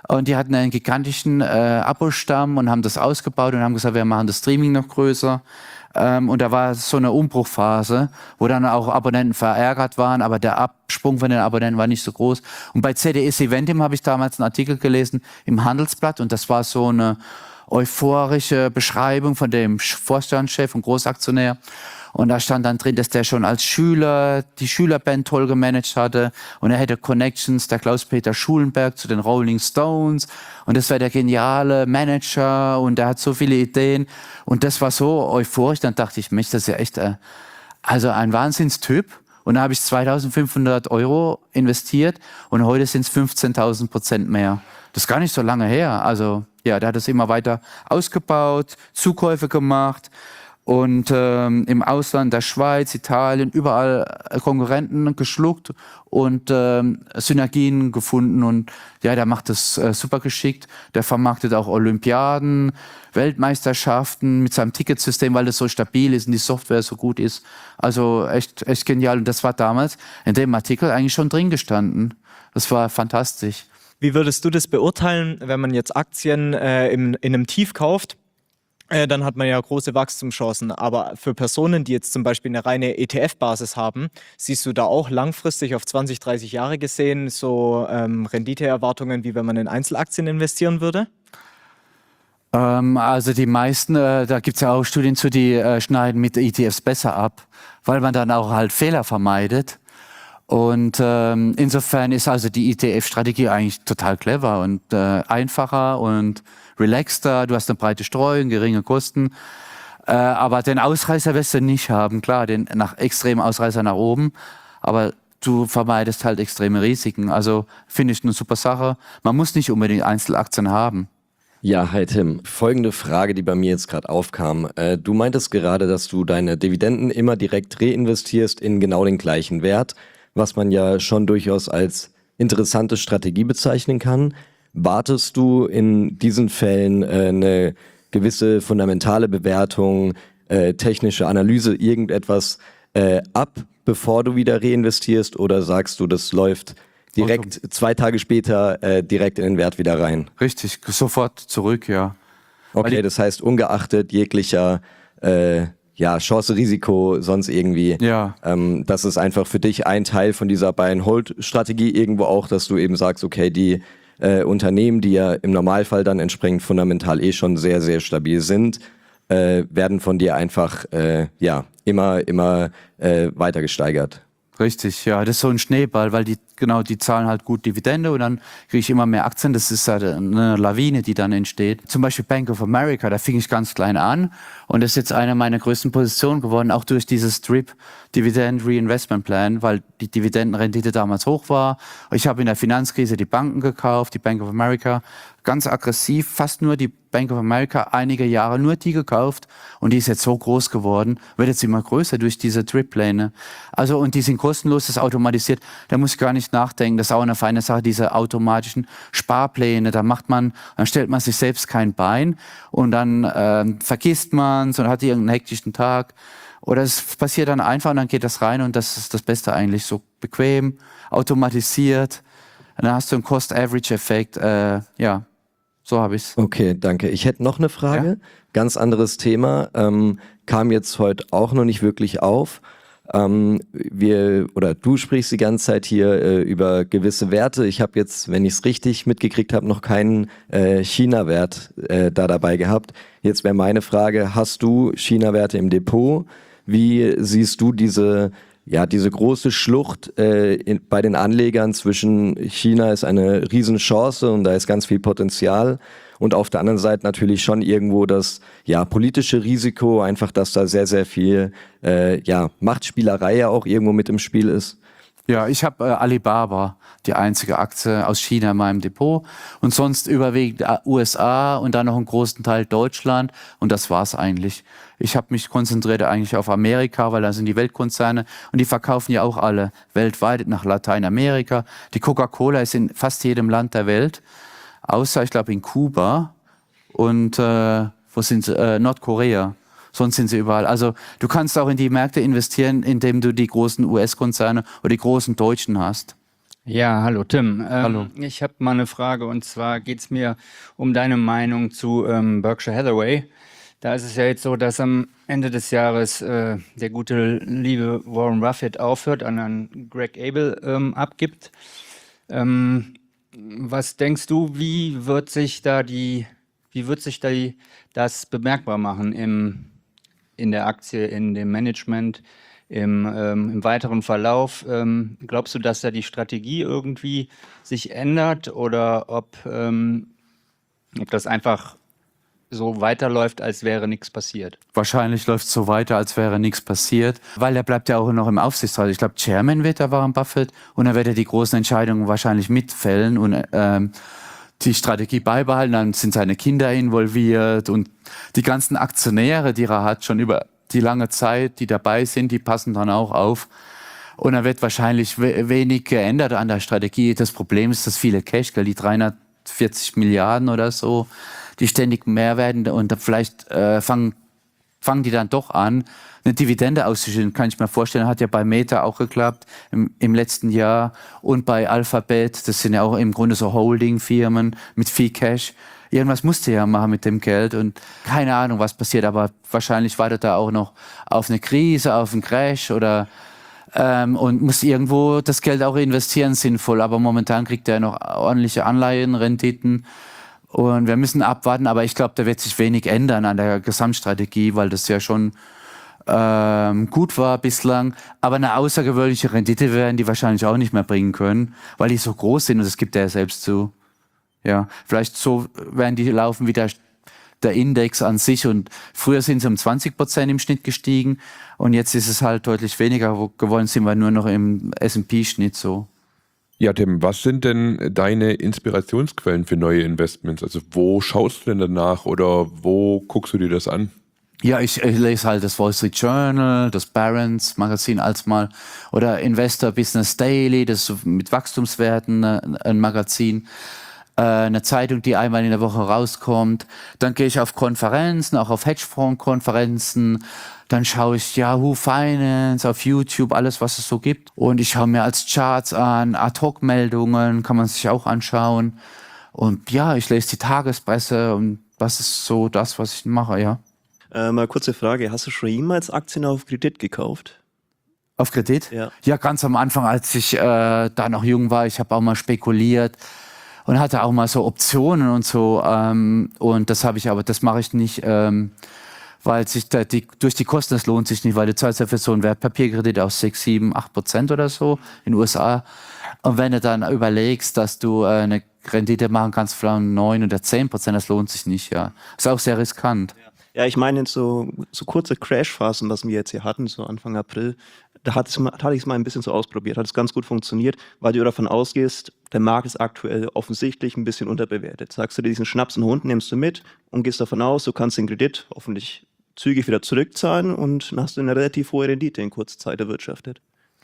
Und die hatten einen gigantischen äh, Abostamm und haben das ausgebaut und haben gesagt, wir machen das Streaming noch größer. Ähm, und da war so eine Umbruchphase, wo dann auch Abonnenten verärgert waren, aber der Absprung von den Abonnenten war nicht so groß. Und bei C D S Eventim habe ich damals einen Artikel gelesen im Handelsblatt und das war so eine euphorische Beschreibung von dem Vorstandschef und Großaktionär. Und da stand dann drin, dass der schon als Schüler die Schülerband toll gemanagt hatte und er hätte Connections, der Klaus-Peter Schulenberg zu den Rolling Stones und das wäre der geniale Manager und er hat so viele Ideen und das war so euphorisch, dann dachte ich, Mensch, das ist ja echt äh, also ein Wahnsinnstyp. Und da habe ich zweitausendfünfhundert Euro investiert und heute sind es fünfzehntausend Prozent mehr. Das ist gar nicht so lange her. Also ja, der hat es immer weiter ausgebaut, Zukäufe gemacht. Und ähm, im Ausland, der Schweiz, Italien, überall Konkurrenten geschluckt und ähm, Synergien gefunden. Und ja, der macht das äh, super geschickt. Der vermarktet auch Olympiaden, Weltmeisterschaften mit seinem Ticketsystem, weil das so stabil ist und die Software so gut ist. Also echt, echt genial. Und das war damals in dem Artikel eigentlich schon drin gestanden. Das war fantastisch. Wie würdest du das beurteilen, wenn man jetzt Aktien äh, in, in einem Tief kauft? Äh, dann hat man ja große Wachstumschancen. Aber für Personen, die jetzt zum Beispiel eine reine E T F-Basis haben, siehst du da auch langfristig auf zwanzig, dreißig Jahre gesehen so ähm, Renditeerwartungen, wie wenn man in Einzelaktien investieren würde? Ähm, also die meisten, äh, da gibt es ja auch Studien zu, die äh, schneiden mit E T Fs besser ab, weil man dann auch halt Fehler vermeidet. Und ähm, insofern ist also die E T F-Strategie eigentlich total clever und äh, einfacher und relaxter. Du hast eine breite Streuung, geringe Kosten. Äh, aber den Ausreißer wirst du nicht haben. Klar, den nach extremen Ausreißer nach oben. Aber du vermeidest halt extreme Risiken. Also finde ich eine super Sache. Man muss nicht unbedingt Einzelaktien haben. Ja, hi Tim. Folgende Frage, die bei mir jetzt gerade aufkam. Äh, du meintest gerade, dass du deine Dividenden immer direkt reinvestierst in genau den gleichen Wert, was man ja schon durchaus als interessante Strategie bezeichnen kann. Wartest du in diesen Fällen äh, eine gewisse fundamentale Bewertung, äh, technische Analyse, irgendetwas äh, ab, bevor du wieder reinvestierst, oder sagst du, das läuft direkt okay. zwei Tage später äh, direkt in den Wert wieder rein? Richtig, sofort zurück, ja. Okay, das heißt, ungeachtet jeglicher äh, ja, Chance, Risiko, sonst irgendwie. Ja. Ähm, das ist einfach für dich ein Teil von dieser Buy-and-Hold-Strategie irgendwo auch, dass du eben sagst, okay, die äh, Unternehmen, die ja im Normalfall dann entsprechend fundamental eh schon sehr, sehr stabil sind, äh, werden von dir einfach äh, ja immer, immer äh, weiter gesteigert. Richtig, ja, das ist so ein Schneeball, weil die genau die zahlen halt gut Dividende und dann kriege ich immer mehr Aktien. Das ist halt eine Lawine, die dann entsteht. Zum Beispiel Bank of America, da fing ich ganz klein an und das ist jetzt eine meiner größten Positionen geworden, auch durch dieses D R I P, Dividend Reinvestment Plan, weil die Dividendenrendite damals hoch war. Ich habe in der Finanzkrise die Banken gekauft, die Bank of America, ganz aggressiv, fast nur die Bank of America, einige Jahre nur die gekauft und die ist jetzt so groß geworden, wird jetzt immer größer durch diese D R I P-Pläne. Also und die sind kostenlos, das ist automatisiert, da muss ich gar nicht nachdenken, das ist auch eine feine Sache, diese automatischen Sparpläne, da macht man, dann stellt man sich selbst kein Bein und dann äh, vergisst man es und hat irgendeinen hektischen Tag oder es passiert dann einfach und dann geht das rein und das ist das Beste eigentlich, so bequem, automatisiert, dann hast du einen Cost-Average-Effekt, äh, ja. So habe ich's. Okay, danke. Ich hätte noch eine Frage. Ja? Ganz anderes Thema. Ähm, kam jetzt heute auch noch nicht wirklich auf. Ähm, wir oder du sprichst die ganze Zeit hier äh, über gewisse Werte. Ich habe jetzt, wenn ich es richtig mitgekriegt habe, noch keinen äh, China-Wert äh, da dabei gehabt. Jetzt wäre meine Frage: Hast du China-Werte im Depot? Wie siehst du diese Ja, diese große Schlucht äh, in, bei den Anlegern zwischen China ist eine Riesenchance und da ist ganz viel Potenzial und auf der anderen Seite natürlich schon irgendwo das ja politische Risiko, einfach, dass da sehr, sehr viel äh, ja Machtspielerei ja auch irgendwo mit im Spiel ist. Ja, ich habe äh, Alibaba, die einzige Aktie aus China in meinem Depot und sonst überwiegend U S A und dann noch einen großen Teil Deutschland und das war's eigentlich. Ich habe mich konzentriert eigentlich auf Amerika, weil da sind die Weltkonzerne und die verkaufen ja auch alle weltweit nach Lateinamerika. Die Coca-Cola ist in fast jedem Land der Welt, außer ich glaube in Kuba und äh, wo sind sie? Äh, Nordkorea. Sonst sind sie überall. Also du kannst auch in die Märkte investieren, indem du die großen U S-Konzerne oder die großen Deutschen hast. Ja, hallo Tim. Ähm, Hallo. Ich habe mal eine Frage und zwar geht es mir um deine Meinung zu ähm, Berkshire Hathaway. Da ist es ja jetzt so, dass am Ende des Jahres äh, der gute liebe Warren Buffett aufhört, an einen Greg Abel ähm, abgibt. Ähm, was denkst du, wie wird sich da die, wie wird sich da die, das bemerkbar machen im, in der Aktie, in dem Management? Im, ähm, im weiteren Verlauf, ähm, glaubst du, dass da die Strategie irgendwie sich ändert oder ob, ähm, ob das einfach so weiterläuft, als wäre nichts passiert? Wahrscheinlich läuft es so weiter, als wäre nichts passiert, weil er bleibt ja auch noch im Aufsichtsrat. Ich glaube, Chairman wird er Warren Buffett und dann wird er die großen Entscheidungen wahrscheinlich mitfällen und ähm, die Strategie beibehalten. Dann sind seine Kinder involviert und die ganzen Aktionäre, die er hat, schon über die lange Zeit, die dabei sind, die passen dann auch auf. Und dann wird wahrscheinlich we wenig geändert an der Strategie. Das Problem ist, dass viele Cash, die dreihundertvierzig Milliarden oder so, die ständig mehr werden und vielleicht äh, fangen, fangen die dann doch an, eine Dividende auszuschütten. Kann ich mir vorstellen, hat ja bei Meta auch geklappt im, im letzten Jahr und bei Alphabet. Das sind ja auch im Grunde so Holding-Firmen mit viel Cash. Irgendwas musste er ja machen mit dem Geld und keine Ahnung, was passiert, aber wahrscheinlich wartet er auch noch auf eine Krise, auf einen Crash oder ähm, und muss irgendwo das Geld auch investieren, sinnvoll. Aber momentan kriegt er noch ordentliche Anleihenrenditen und wir müssen abwarten, aber ich glaube, da wird sich wenig ändern an der Gesamtstrategie, weil das ja schon ähm, gut war bislang. Aber eine außergewöhnliche Rendite werden die wahrscheinlich auch nicht mehr bringen können, weil die so groß sind und das gibt er ja selbst zu. Ja, vielleicht so werden die laufen wie der, der Index an sich und früher sind sie um zwanzig Prozent im Schnitt gestiegen und jetzt ist es halt deutlich weniger geworden, sind wir nur noch im S und P-Schnitt so. Ja, Tim, was sind denn deine Inspirationsquellen für neue Investments? Also wo schaust du denn danach oder wo guckst du dir das an? Ja, ich, ich lese halt das Wall Street Journal, das Barron's Magazin als mal oder Investor Business Daily, das ist mit Wachstumswerten ein Magazin. Eine Zeitung, die einmal in der Woche rauskommt. Dann gehe ich auf Konferenzen, auch auf Hedgefonds-Konferenzen. Dann schaue ich Yahoo Finance auf YouTube, alles, was es so gibt. Und ich schaue mir als Charts an, Ad-Hoc-Meldungen kann man sich auch anschauen. Und ja, ich lese die Tagespresse und das ist so das, was ich mache, ja. Äh, mal kurze Frage, hast du schon jemals Aktien auf Kredit gekauft? Auf Kredit? Ja. Ja, ganz am Anfang, als ich äh, da noch jung war, ich habe auch mal spekuliert. Und hatte auch mal so Optionen und so. Ähm, und das habe ich aber, das mache ich nicht, ähm, weil sich da die, durch die Kosten, das lohnt sich nicht, weil du zahlst ja für so einen Wertpapierkredit auch sechs, sieben, acht Prozent oder so in den U S A. Und wenn du dann überlegst, dass du äh, eine Rendite machen kannst von neun oder zehn Prozent, das lohnt sich nicht, ja. Ist auch sehr riskant. Ja, ich meine, so, so kurze Crashphasen, was wir jetzt hier hatten, so Anfang April, da hatte ich es mal ein bisschen so ausprobiert, hat es ganz gut funktioniert, weil du davon ausgehst, der Markt ist aktuell offensichtlich ein bisschen unterbewertet. Sagst du dir diesen Schnaps und Hund, nimmst du mit und gehst davon aus, du kannst den Kredit hoffentlich zügig wieder zurückzahlen und dann hast du eine relativ hohe Rendite in kurzer Zeit erwirtschaftet.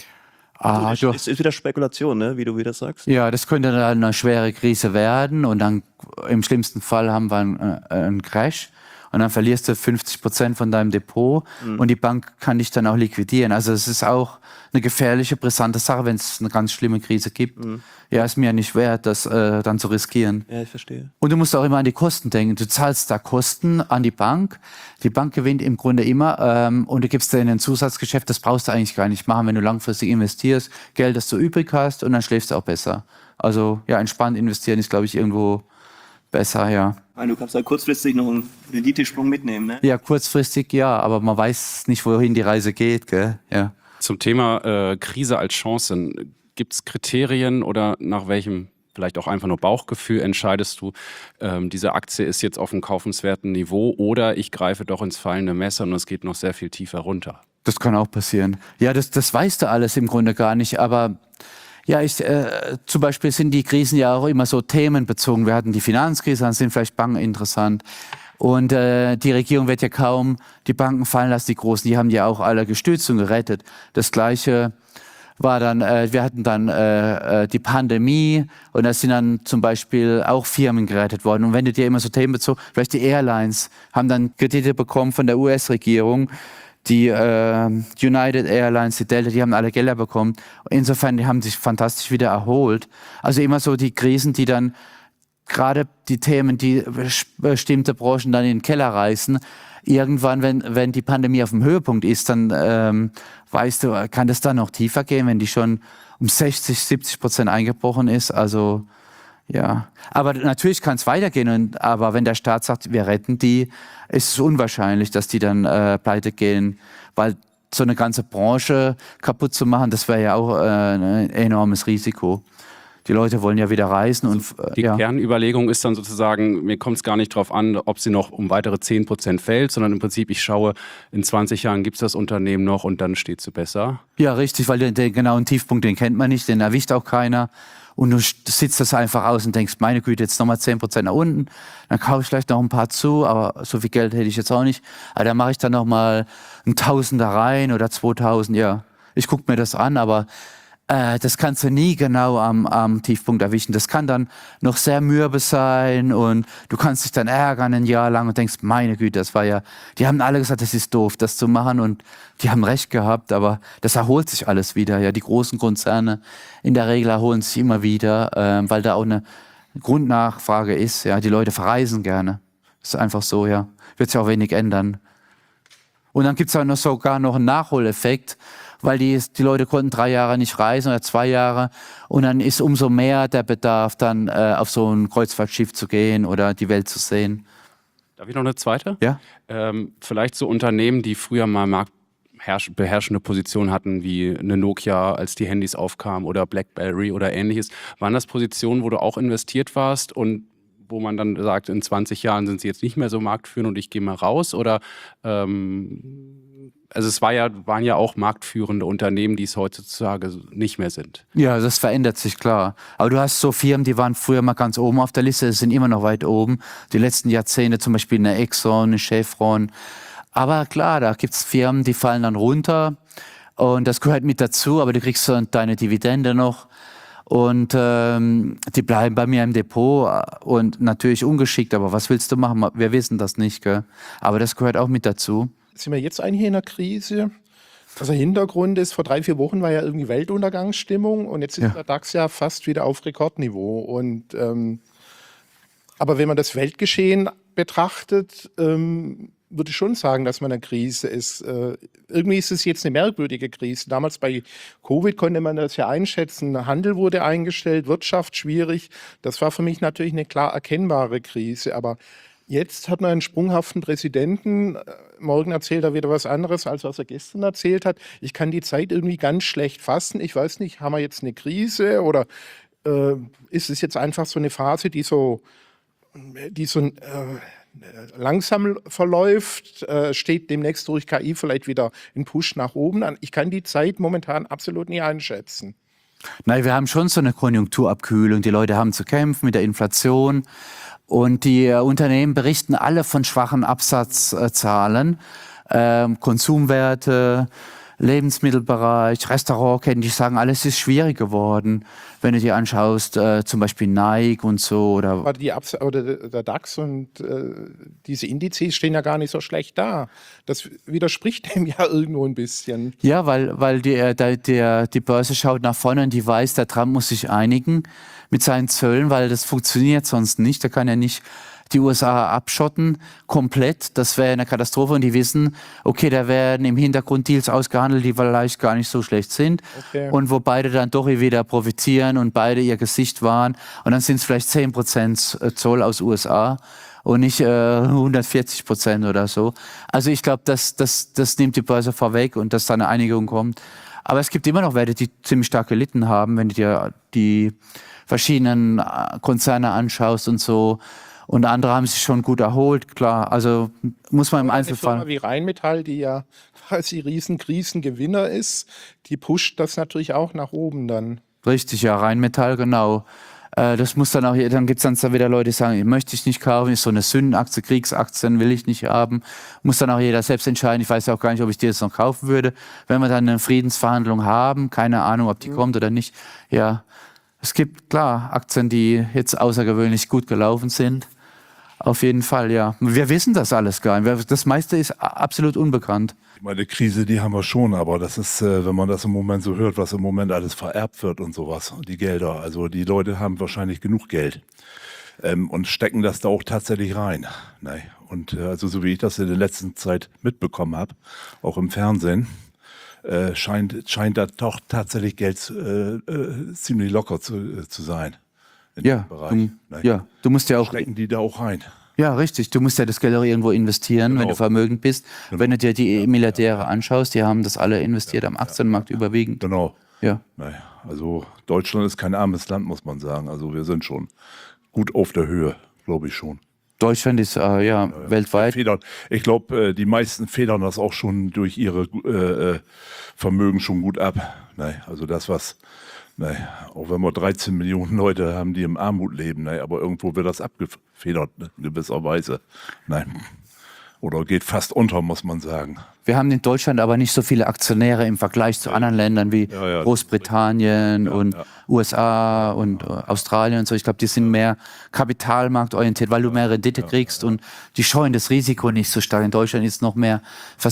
Ah, also, ist, ist wieder Spekulation, ne, wie du wieder sagst. Ja, das könnte dann eine schwere Krise werden und dann im schlimmsten Fall haben wir einen, äh, einen Crash. Und dann verlierst du fünfzig Prozent von deinem Depot mhm. und die Bank kann dich dann auch liquidieren. Also es ist auch eine gefährliche, brisante Sache, wenn es eine ganz schlimme Krise gibt. Mhm. Ja, ist mir ja nicht wert, das äh, dann zu riskieren. Ja, ich verstehe. Und du musst auch immer an die Kosten denken. Du zahlst da Kosten an die Bank. Die Bank gewinnt im Grunde immer ähm, und du gibst dir ein Zusatzgeschäft, das brauchst du eigentlich gar nicht machen, wenn du langfristig investierst, Geld, das du übrig hast und dann schläfst du auch besser. Also ja, entspannt investieren ist, glaube ich, irgendwo besser, ja. Du kannst da kurzfristig noch einen Renditesprung mitnehmen, ne? Ja, kurzfristig ja, aber man weiß nicht, wohin die Reise geht, gell? Ja. Zum Thema äh, Krise als Chancen, gibt es Kriterien oder nach welchem vielleicht auch einfach nur Bauchgefühl entscheidest du, ähm, diese Aktie ist jetzt auf einem kaufenswerten Niveau oder ich greife doch ins fallende Messer und es geht noch sehr viel tiefer runter? Das kann auch passieren. Ja, das, das weißt du alles im Grunde gar nicht, aber ja, ich, äh, zum Beispiel sind die Krisen ja auch immer so themenbezogen. Wir hatten die Finanzkrise, dann sind vielleicht Banken interessant. Und äh, die Regierung wird ja kaum die Banken fallen lassen, die Großen. Die haben ja auch alle gestützt und gerettet. Das Gleiche war dann, äh, wir hatten dann äh, die Pandemie und da sind dann zum Beispiel auch Firmen gerettet worden. Und wenn du dir immer so themenbezogen, vielleicht die Airlines haben dann Kredite bekommen von der U S-Regierung, die äh, United Airlines, die Delta, die haben alle Gelder bekommen. Insofern, die haben sich fantastisch wieder erholt. Also immer so die Krisen, die dann gerade die Themen, die bestimmte Branchen dann in den Keller reißen, irgendwann, wenn, wenn die Pandemie auf dem Höhepunkt ist, dann ähm, weißt du, kann das dann noch tiefer gehen, wenn die schon um sechzig, siebzig Prozent eingebrochen ist. Also ja, aber natürlich kann es weitergehen. Und, aber wenn der Staat sagt, wir retten die, ist es unwahrscheinlich, dass die dann äh, pleite gehen, weil so eine ganze Branche kaputt zu machen, das wäre ja auch äh, ein enormes Risiko. Die Leute wollen ja wieder reisen. Und, äh, Die ja. Kernüberlegung ist dann sozusagen, mir kommt es gar nicht darauf an, ob sie noch um weitere zehn Prozent fällt, sondern im Prinzip, ich schaue, in zwanzig Jahren gibt es das Unternehmen noch und dann steht sie besser. Ja, richtig, weil den, den genauen Tiefpunkt, den kennt man nicht, den erwischt auch keiner. Und du sitzt das einfach aus und denkst, meine Güte, jetzt nochmal zehn Prozent nach unten, dann kaufe ich vielleicht noch ein paar zu, aber so viel Geld hätte ich jetzt auch nicht. Aber dann mache ich dann nochmal ein Tausender rein oder zweitausend, ja. Ich gucke mir das an, aber äh, das kannst du nie genau am, am Tiefpunkt erwischen. Das kann dann noch sehr mürbe sein und du kannst dich dann ärgern ein Jahr lang und denkst, meine Güte, das war ja, die haben alle gesagt, das ist doof, das zu machen und die haben recht gehabt, aber das erholt sich alles wieder. Ja, die großen Konzerne in der Regel erholen sich immer wieder, äh, weil da auch eine Grundnachfrage ist. Ja, die Leute verreisen gerne. Das ist einfach so, ja. Wird sich auch wenig ändern. Und dann gibt es auch noch sogar noch einen Nachholeffekt, weil die, die Leute konnten drei Jahre nicht reisen oder zwei Jahre und dann ist umso mehr der Bedarf, dann äh, auf so ein Kreuzfahrtschiff zu gehen oder die Welt zu sehen. Darf ich noch eine zweite? Ja. Ähm, vielleicht so Unternehmen, die früher mal marktbeherrschende Positionen hatten, wie eine Nokia, als die Handys aufkamen, oder BlackBerry oder ähnliches. Waren das Positionen, wo du auch investiert warst und wo man dann sagt, in zwanzig Jahren sind sie jetzt nicht mehr so marktführend und ich gehe mal raus? Oder ähm, also es war ja, waren ja auch marktführende Unternehmen, die es heutzutage nicht mehr sind. Ja, das verändert sich, klar. Aber du hast so Firmen, die waren früher mal ganz oben auf der Liste, sind immer noch weit oben. Die letzten Jahrzehnte, zum Beispiel eine Exxon, eine Chevron. Aber klar, da gibt es Firmen, die fallen dann runter und das gehört mit dazu, aber du kriegst dann deine Dividende noch. Und ähm, die bleiben bei mir im Depot und natürlich ungeschickt, aber was willst du machen? Wir wissen das nicht, gell? Aber das gehört auch mit dazu. Sind wir jetzt eigentlich in einer Krise? Also Hintergrund ist, vor drei, vier Wochen war ja irgendwie Weltuntergangsstimmung und jetzt ist ja der DAX ja fast wieder auf Rekordniveau. Und, ähm, aber wenn man das Weltgeschehen betrachtet, ähm, würde ich schon sagen, dass man in einer Krise ist. Äh, irgendwie ist es jetzt eine merkwürdige Krise. Damals bei Covid konnte man das ja einschätzen. Der Handel wurde eingestellt, Wirtschaft schwierig. Das war für mich natürlich eine klar erkennbare Krise. Aber jetzt hat man einen sprunghaften Präsidenten. Morgen erzählt er wieder was anderes, als was er gestern erzählt hat. Ich kann die Zeit irgendwie ganz schlecht fassen. Ich weiß nicht, haben wir jetzt eine Krise oder äh, ist es jetzt einfach so eine Phase, die so, die so äh, langsam verläuft, äh, steht demnächst durch K I vielleicht wieder ein Push nach oben an. Ich kann die Zeit momentan absolut nicht einschätzen. Nein, wir haben schon so eine Konjunkturabkühlung. Die Leute haben zu kämpfen mit der Inflation. Und die äh, Unternehmen berichten alle von schwachen Absatzzahlen, äh, Konsumwerte, Lebensmittelbereich, Restaurantketten, die sagen, alles ist schwierig geworden. Wenn du dir anschaust, äh, zum Beispiel Nike und so. Oder Aber die Abs oder der DAX und äh, diese Indizes stehen ja gar nicht so schlecht da. Das widerspricht dem ja irgendwo ein bisschen. Ja, weil, weil die, äh, der, der, die Börse schaut nach vorne und die weiß, der Trump muss sich einigen mit seinen Zöllen, weil das funktioniert sonst nicht. Da kann er nicht die U S A abschotten, komplett. Das wäre eine Katastrophe. Und die wissen, okay, da werden im Hintergrund Deals ausgehandelt, die vielleicht gar nicht so schlecht sind. Okay. Und wo beide dann doch wieder profitieren und beide ihr Gesicht wahren. Und dann sind es vielleicht zehn Prozent Zoll aus U S A und nicht äh, hundertvierzig Prozent oder so. Also ich glaube, das, das, das nimmt die Börse vorweg und dass da eine Einigung kommt. Aber es gibt immer noch Werte, die ziemlich stark gelitten haben, wenn du dir die verschiedenen Konzerne anschaust und so. Und andere haben sich schon gut erholt, klar. Also muss man im Einzelfall. Eine Firma wie Rheinmetall, die ja quasi riesen Krisengewinner ist, die pusht das natürlich auch nach oben dann. Richtig, ja, Rheinmetall, genau. Äh, das muss dann auch, dann gibt es dann wieder Leute, die sagen, möchte ich nicht kaufen, ist so eine Sündenaktie, Kriegsaktien will ich nicht haben. Muss dann auch jeder selbst entscheiden. Ich weiß auch gar nicht, ob ich die jetzt noch kaufen würde. Wenn wir dann eine Friedensverhandlung haben, keine Ahnung, ob die mhm. kommt oder nicht. Ja, es gibt, klar, Aktien, die jetzt außergewöhnlich gut gelaufen sind. Auf jeden Fall, ja. Wir wissen das alles gar nicht. Das meiste ist absolut unbekannt. Ich meine, Krise, die haben wir schon, aber das ist, äh, wenn man das im Moment so hört, was im Moment alles vererbt wird und sowas, die Gelder. Also die Leute haben wahrscheinlich genug Geld ähm, und stecken das da auch tatsächlich rein. Ne? Und äh, also so wie ich das in der letzten Zeit mitbekommen habe, auch im Fernsehen, äh, scheint, scheint da doch tatsächlich Geld äh, äh, ziemlich locker zu, äh, zu sein. In Ja, dem Bereich. du, Ne? ja, du musst ja auch. Stecken die da auch rein. Ja, richtig. Du musst ja das Geld auch irgendwo investieren, Genau. wenn du vermögend bist. Genau. Wenn du dir die Milliardäre anschaust, die haben das alle investiert am Aktienmarkt überwiegend. Genau. Ja. Naja, also Deutschland ist kein armes Land, muss man sagen. Also wir sind schon gut auf der Höhe, glaube ich schon. Deutschland ist äh, ja weltweit. Federn. Ich glaube, äh, die meisten federn das auch schon durch ihre äh, äh, Vermögen schon gut ab. Ne? Also das, was, ne? Auch wenn wir dreizehn Millionen Leute haben, die im Armut leben, ne? Aber irgendwo wird das abgefedert, ne? In gewisser Weise. Nein. Oder geht fast unter, muss man sagen. Wir haben in Deutschland aber nicht so viele Aktionäre im Vergleich zu anderen Ländern wie Ja, ja. Großbritannien Ja, und ja. U S A und äh, Australien und so. Ich glaube, die sind mehr kapitalmarktorientiert, weil du mehr Rendite kriegst und die scheuen das Risiko nicht so stark. In Deutschland ist noch mehr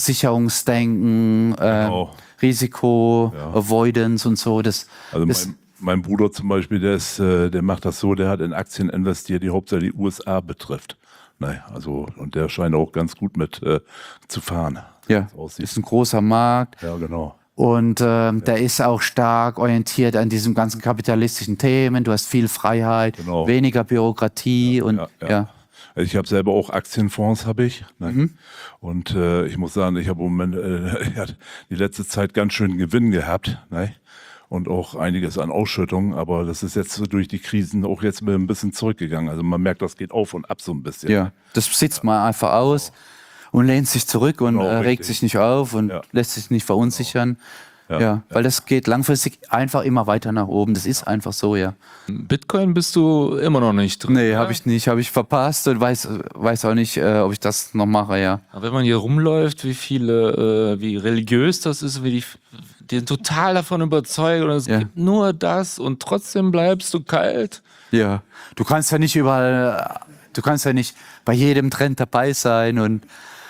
Versicherungsdenken, äh, Genau. Risiko, Avoidance und so. Das, Also das, mein, mein Bruder zum Beispiel, der, ist, äh, der macht das so, der hat in Aktien investiert, die hauptsächlich U S A betrifft. Ne, also, und der scheint auch ganz gut mit äh, zu fahren. ja, ist ein großer Markt. Ja, genau. Und ähm, der ist auch stark orientiert an diesen ganzen kapitalistischen Themen. Du hast viel Freiheit, Genau. weniger Bürokratie und ja. Also ich habe selber auch Aktienfonds, habe ich. Ne? Mhm. Und äh, ich muss sagen, ich habe im Moment äh, ich hatte die letzte Zeit ganz schön Gewinn gehabt. Ne? Und auch einiges an Ausschüttungen, aber das ist jetzt so durch die Krisen auch jetzt ein bisschen zurückgegangen. Also man merkt, das geht auf und ab so ein bisschen. Ja, das sitzt man einfach aus und lehnt sich zurück und Genau, äh, regt richtig. sich nicht auf und lässt sich nicht verunsichern. Ja. Ja, weil das geht langfristig einfach immer weiter nach oben. Das ist einfach so, ja. Bitcoin bist du immer noch nicht drin. Nee, oder? habe ich nicht, habe ich verpasst und weiß, weiß auch nicht, äh, ob ich das noch mache, ja. Aber wenn man hier rumläuft, wie viele, äh, wie religiös das ist, wie die, die sind total davon überzeugt und es gibt nur das und trotzdem bleibst du kalt. Ja, du kannst ja nicht überall, du kannst ja nicht bei jedem Trend dabei sein und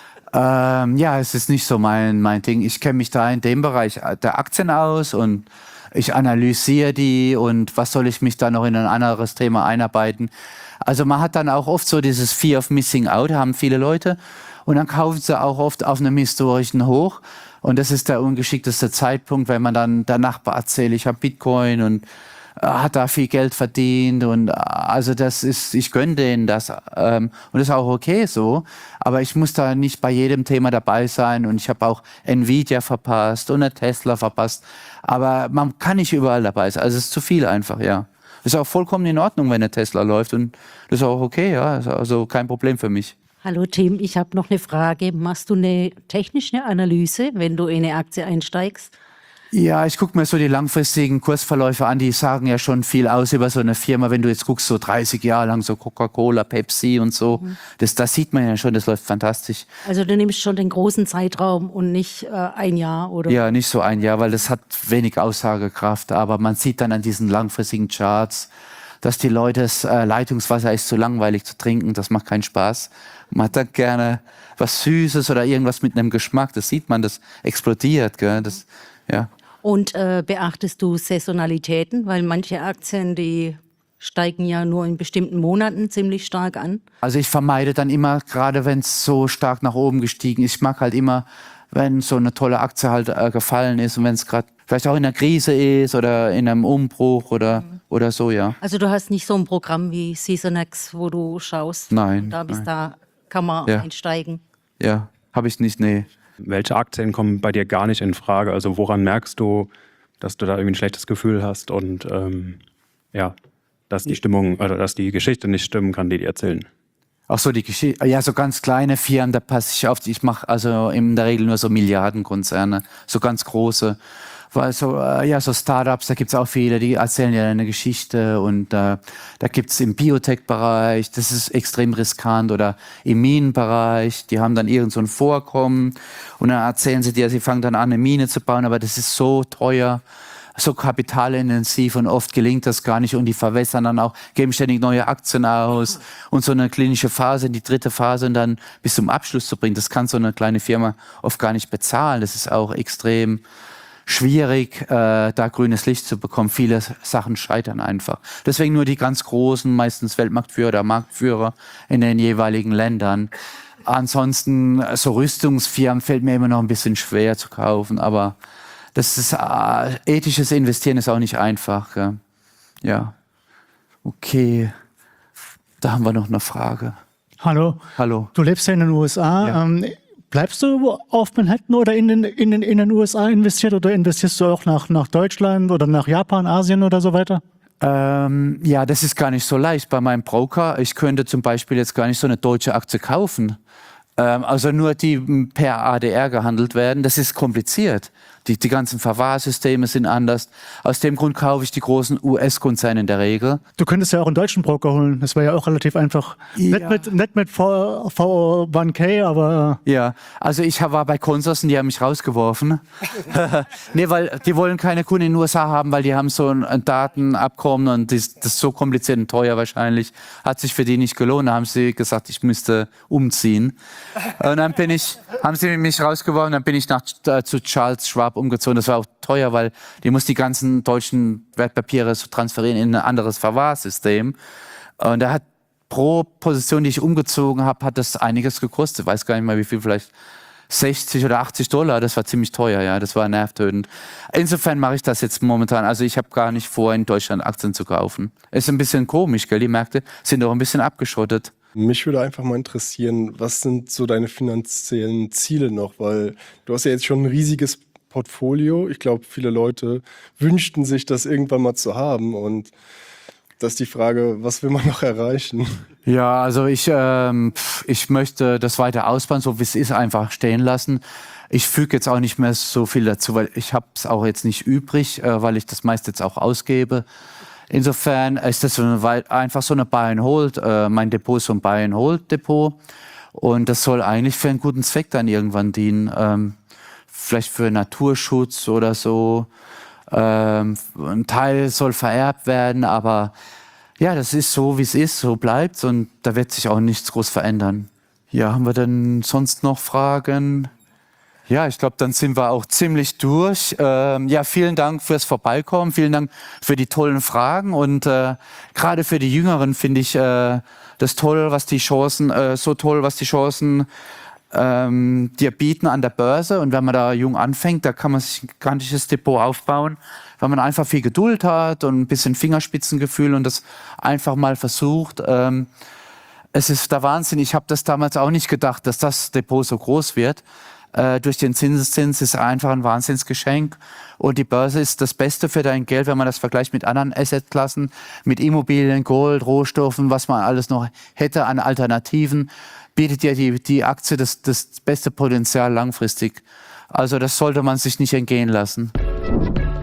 ähm, ja, es ist nicht so mein, mein Ding. Ich kenne mich da in dem Bereich der Aktien aus und ich analysiere die und was soll ich mich da noch in ein anderes Thema einarbeiten. Also man hat dann auch oft so dieses Fear of Missing Out, haben viele Leute und dann kaufen sie auch oft auf einem historischen Hoch und das ist der ungeschickteste Zeitpunkt, wenn man dann der Nachbar erzählt, ich habe Bitcoin und hat da viel Geld verdient und also das ist, ich gönne denen das ähm, und das ist auch okay so, aber ich muss da nicht bei jedem Thema dabei sein und ich habe auch Nvidia verpasst und eine Tesla verpasst, aber man kann nicht überall dabei sein, also es ist zu viel einfach, ja. Ist auch vollkommen in Ordnung, wenn eine Tesla läuft und das ist auch okay, ja, also kein Problem für mich. Hallo Tim, ich habe noch eine Frage. Machst du eine technische Analyse, wenn du in eine Aktie einsteigst? Ja, ich gucke mir so die langfristigen Kursverläufe an, die sagen ja schon viel aus über so eine Firma. Wenn du jetzt guckst, so dreißig Jahre lang, so Coca-Cola, Pepsi und so, mhm. das, das sieht man ja schon, das läuft fantastisch. Also du nimmst schon den großen Zeitraum und nicht äh, ein Jahr, oder? Ja, nicht so ein Jahr, weil das hat wenig Aussagekraft. Aber man sieht dann an diesen langfristigen Charts, dass die Leute, das äh, Leitungswasser ist zu langweilig zu trinken, das macht keinen Spaß. Man hat dann gerne was Süßes oder irgendwas mit einem Geschmack, das sieht man, das explodiert, gell? Das, ja. Und äh, beachtest du Saisonalitäten? Weil manche Aktien, die steigen ja nur in bestimmten Monaten ziemlich stark an. Also ich vermeide dann immer, gerade wenn es so stark nach oben gestiegen ist, ich mag halt immer, wenn so eine tolle Aktie halt äh, gefallen ist und wenn es gerade vielleicht auch in einer Krise ist oder in einem Umbruch oder, mhm. oder so, ja. Also du hast nicht so ein Programm wie Seasonex, wo du schaust, nein, von da bis nein. da kann man ja. einsteigen. Ja, habe ich nicht, nee. Welche Aktien kommen bei dir gar nicht in Frage? Also woran merkst du, dass du da irgendwie ein schlechtes Gefühl hast und ähm, ja, dass die Stimmung oder dass die Geschichte nicht stimmen kann, die die erzählen? Ach so, die Geschichte, ja, so ganz kleine Firmen, da passe ich auf. Ich mache also in der Regel nur so Milliardenkonzerne, so ganz große. Weil so, äh, ja, so Startups, da gibt's auch viele, die erzählen ja eine Geschichte und äh, da gibt's im Biotech-Bereich, das ist extrem riskant, oder im Minenbereich, die haben dann irgend so ein Vorkommen und dann erzählen sie dir, sie fangen dann an, eine Mine zu bauen, aber das ist so teuer, so kapitalintensiv und oft gelingt das gar nicht und die verwässern dann auch, geben ständig neue Aktien aus und so eine klinische Phase, die dritte Phase und dann bis zum Abschluss zu bringen, das kann so eine kleine Firma oft gar nicht bezahlen. Das ist auch extrem schwierig, äh, da grünes Licht zu bekommen. Viele Sachen scheitern einfach. Deswegen nur die ganz großen, meistens Weltmarktführer oder Marktführer in den jeweiligen Ländern. Ansonsten, so Rüstungsfirmen fällt mir immer noch ein bisschen schwer zu kaufen, aber das ist, äh, ethisches Investieren ist auch nicht einfach. Gell? Ja, okay. Da haben wir noch eine Frage. Hallo. Hallo. Du lebst ja in den U S A. Ja. Ähm, bleibst du auf Manhattan oder in den, in, den, in den U S A investiert oder investierst du auch nach, nach Deutschland oder nach Japan, Asien oder so weiter? Ähm, ja, das ist gar nicht so leicht bei meinem Broker. Ich könnte zum Beispiel jetzt gar nicht so eine deutsche Aktie kaufen. Ähm, also nur die per A D R gehandelt werden. Das ist kompliziert. Die, die ganzen Verwahrsysteme sind anders. Aus dem Grund kaufe ich die großen U S-Konzerne in der Regel. Du könntest ja auch einen deutschen Broker holen. Das wäre ja auch relativ einfach. Ja. Nicht mit, nicht mit V eins K, aber... Ja, also ich war bei Consors und die haben mich rausgeworfen. Nee, weil die wollen keine Kunden in den U S A haben, weil die haben so ein, ein Datenabkommen und das, das ist so kompliziert und teuer wahrscheinlich. Hat sich für die nicht gelohnt. Da haben sie gesagt, ich müsste umziehen. Und dann bin ich, haben sie mich rausgeworfen, dann bin ich nach, äh, zu Charles Schwab umgezogen. Das war auch teuer, weil die muss die ganzen deutschen Wertpapiere so transferieren in ein anderes Verwahrsystem. Und da hat pro Position, die ich umgezogen habe, hat das einiges gekostet. Ich weiß gar nicht mal, wie viel, vielleicht sechzig oder achtzig Dollar. Das war ziemlich teuer, ja. Das war nervtötend. Insofern mache ich das jetzt momentan. Also ich habe gar nicht vor, in Deutschland Aktien zu kaufen. Ist ein bisschen komisch, gell? Die Märkte sind doch ein bisschen abgeschottet. Mich würde einfach mal interessieren, was sind so deine finanziellen Ziele noch? Weil du hast ja jetzt schon ein riesiges Portfolio. Ich glaube, viele Leute wünschten sich, das irgendwann mal zu haben. Und das ist die Frage, was will man noch erreichen? Ja, also ich, ähm, ich möchte das weiter ausbauen, so wie es ist, einfach stehen lassen. Ich füge jetzt auch nicht mehr so viel dazu, weil ich habe es auch jetzt nicht übrig, äh, weil ich das meist jetzt auch ausgebe. Insofern ist das so eine, einfach so eine Buy-and-Hold. Äh, mein Depot ist so ein Buy-and-Hold-Depot. Und das soll eigentlich für einen guten Zweck dann irgendwann dienen. Ähm, vielleicht für Naturschutz oder so. Ähm, ein Teil soll vererbt werden, aber ja, das ist so, wie es ist, so bleibt's und da wird sich auch nichts groß verändern. Ja, haben wir denn sonst noch Fragen? Ja, ich glaube, dann sind wir auch ziemlich durch. Ähm, ja, vielen Dank fürs Vorbeikommen, vielen Dank für die tollen Fragen und äh, gerade für die Jüngeren finde ich äh, das toll, was die Chancen, äh, so toll, was die Chancen ähm, dir bieten an der Börse. Und wenn man da jung anfängt, da kann man sich ein gigantisches Depot aufbauen, weil man einfach viel Geduld hat und ein bisschen Fingerspitzengefühl und das einfach mal versucht. Ähm, es ist der Wahnsinn. Ich habe das damals auch nicht gedacht, dass das Depot so groß wird. Äh, durch den Zinseszins ist einfach ein Wahnsinnsgeschenk. Und die Börse ist das Beste für dein Geld, wenn man das vergleicht mit anderen Assetklassen, mit Immobilien, Gold, Rohstoffen, was man alles noch hätte an Alternativen, bietet ja die, die Aktie das, das beste Potenzial langfristig. Also das sollte man sich nicht entgehen lassen.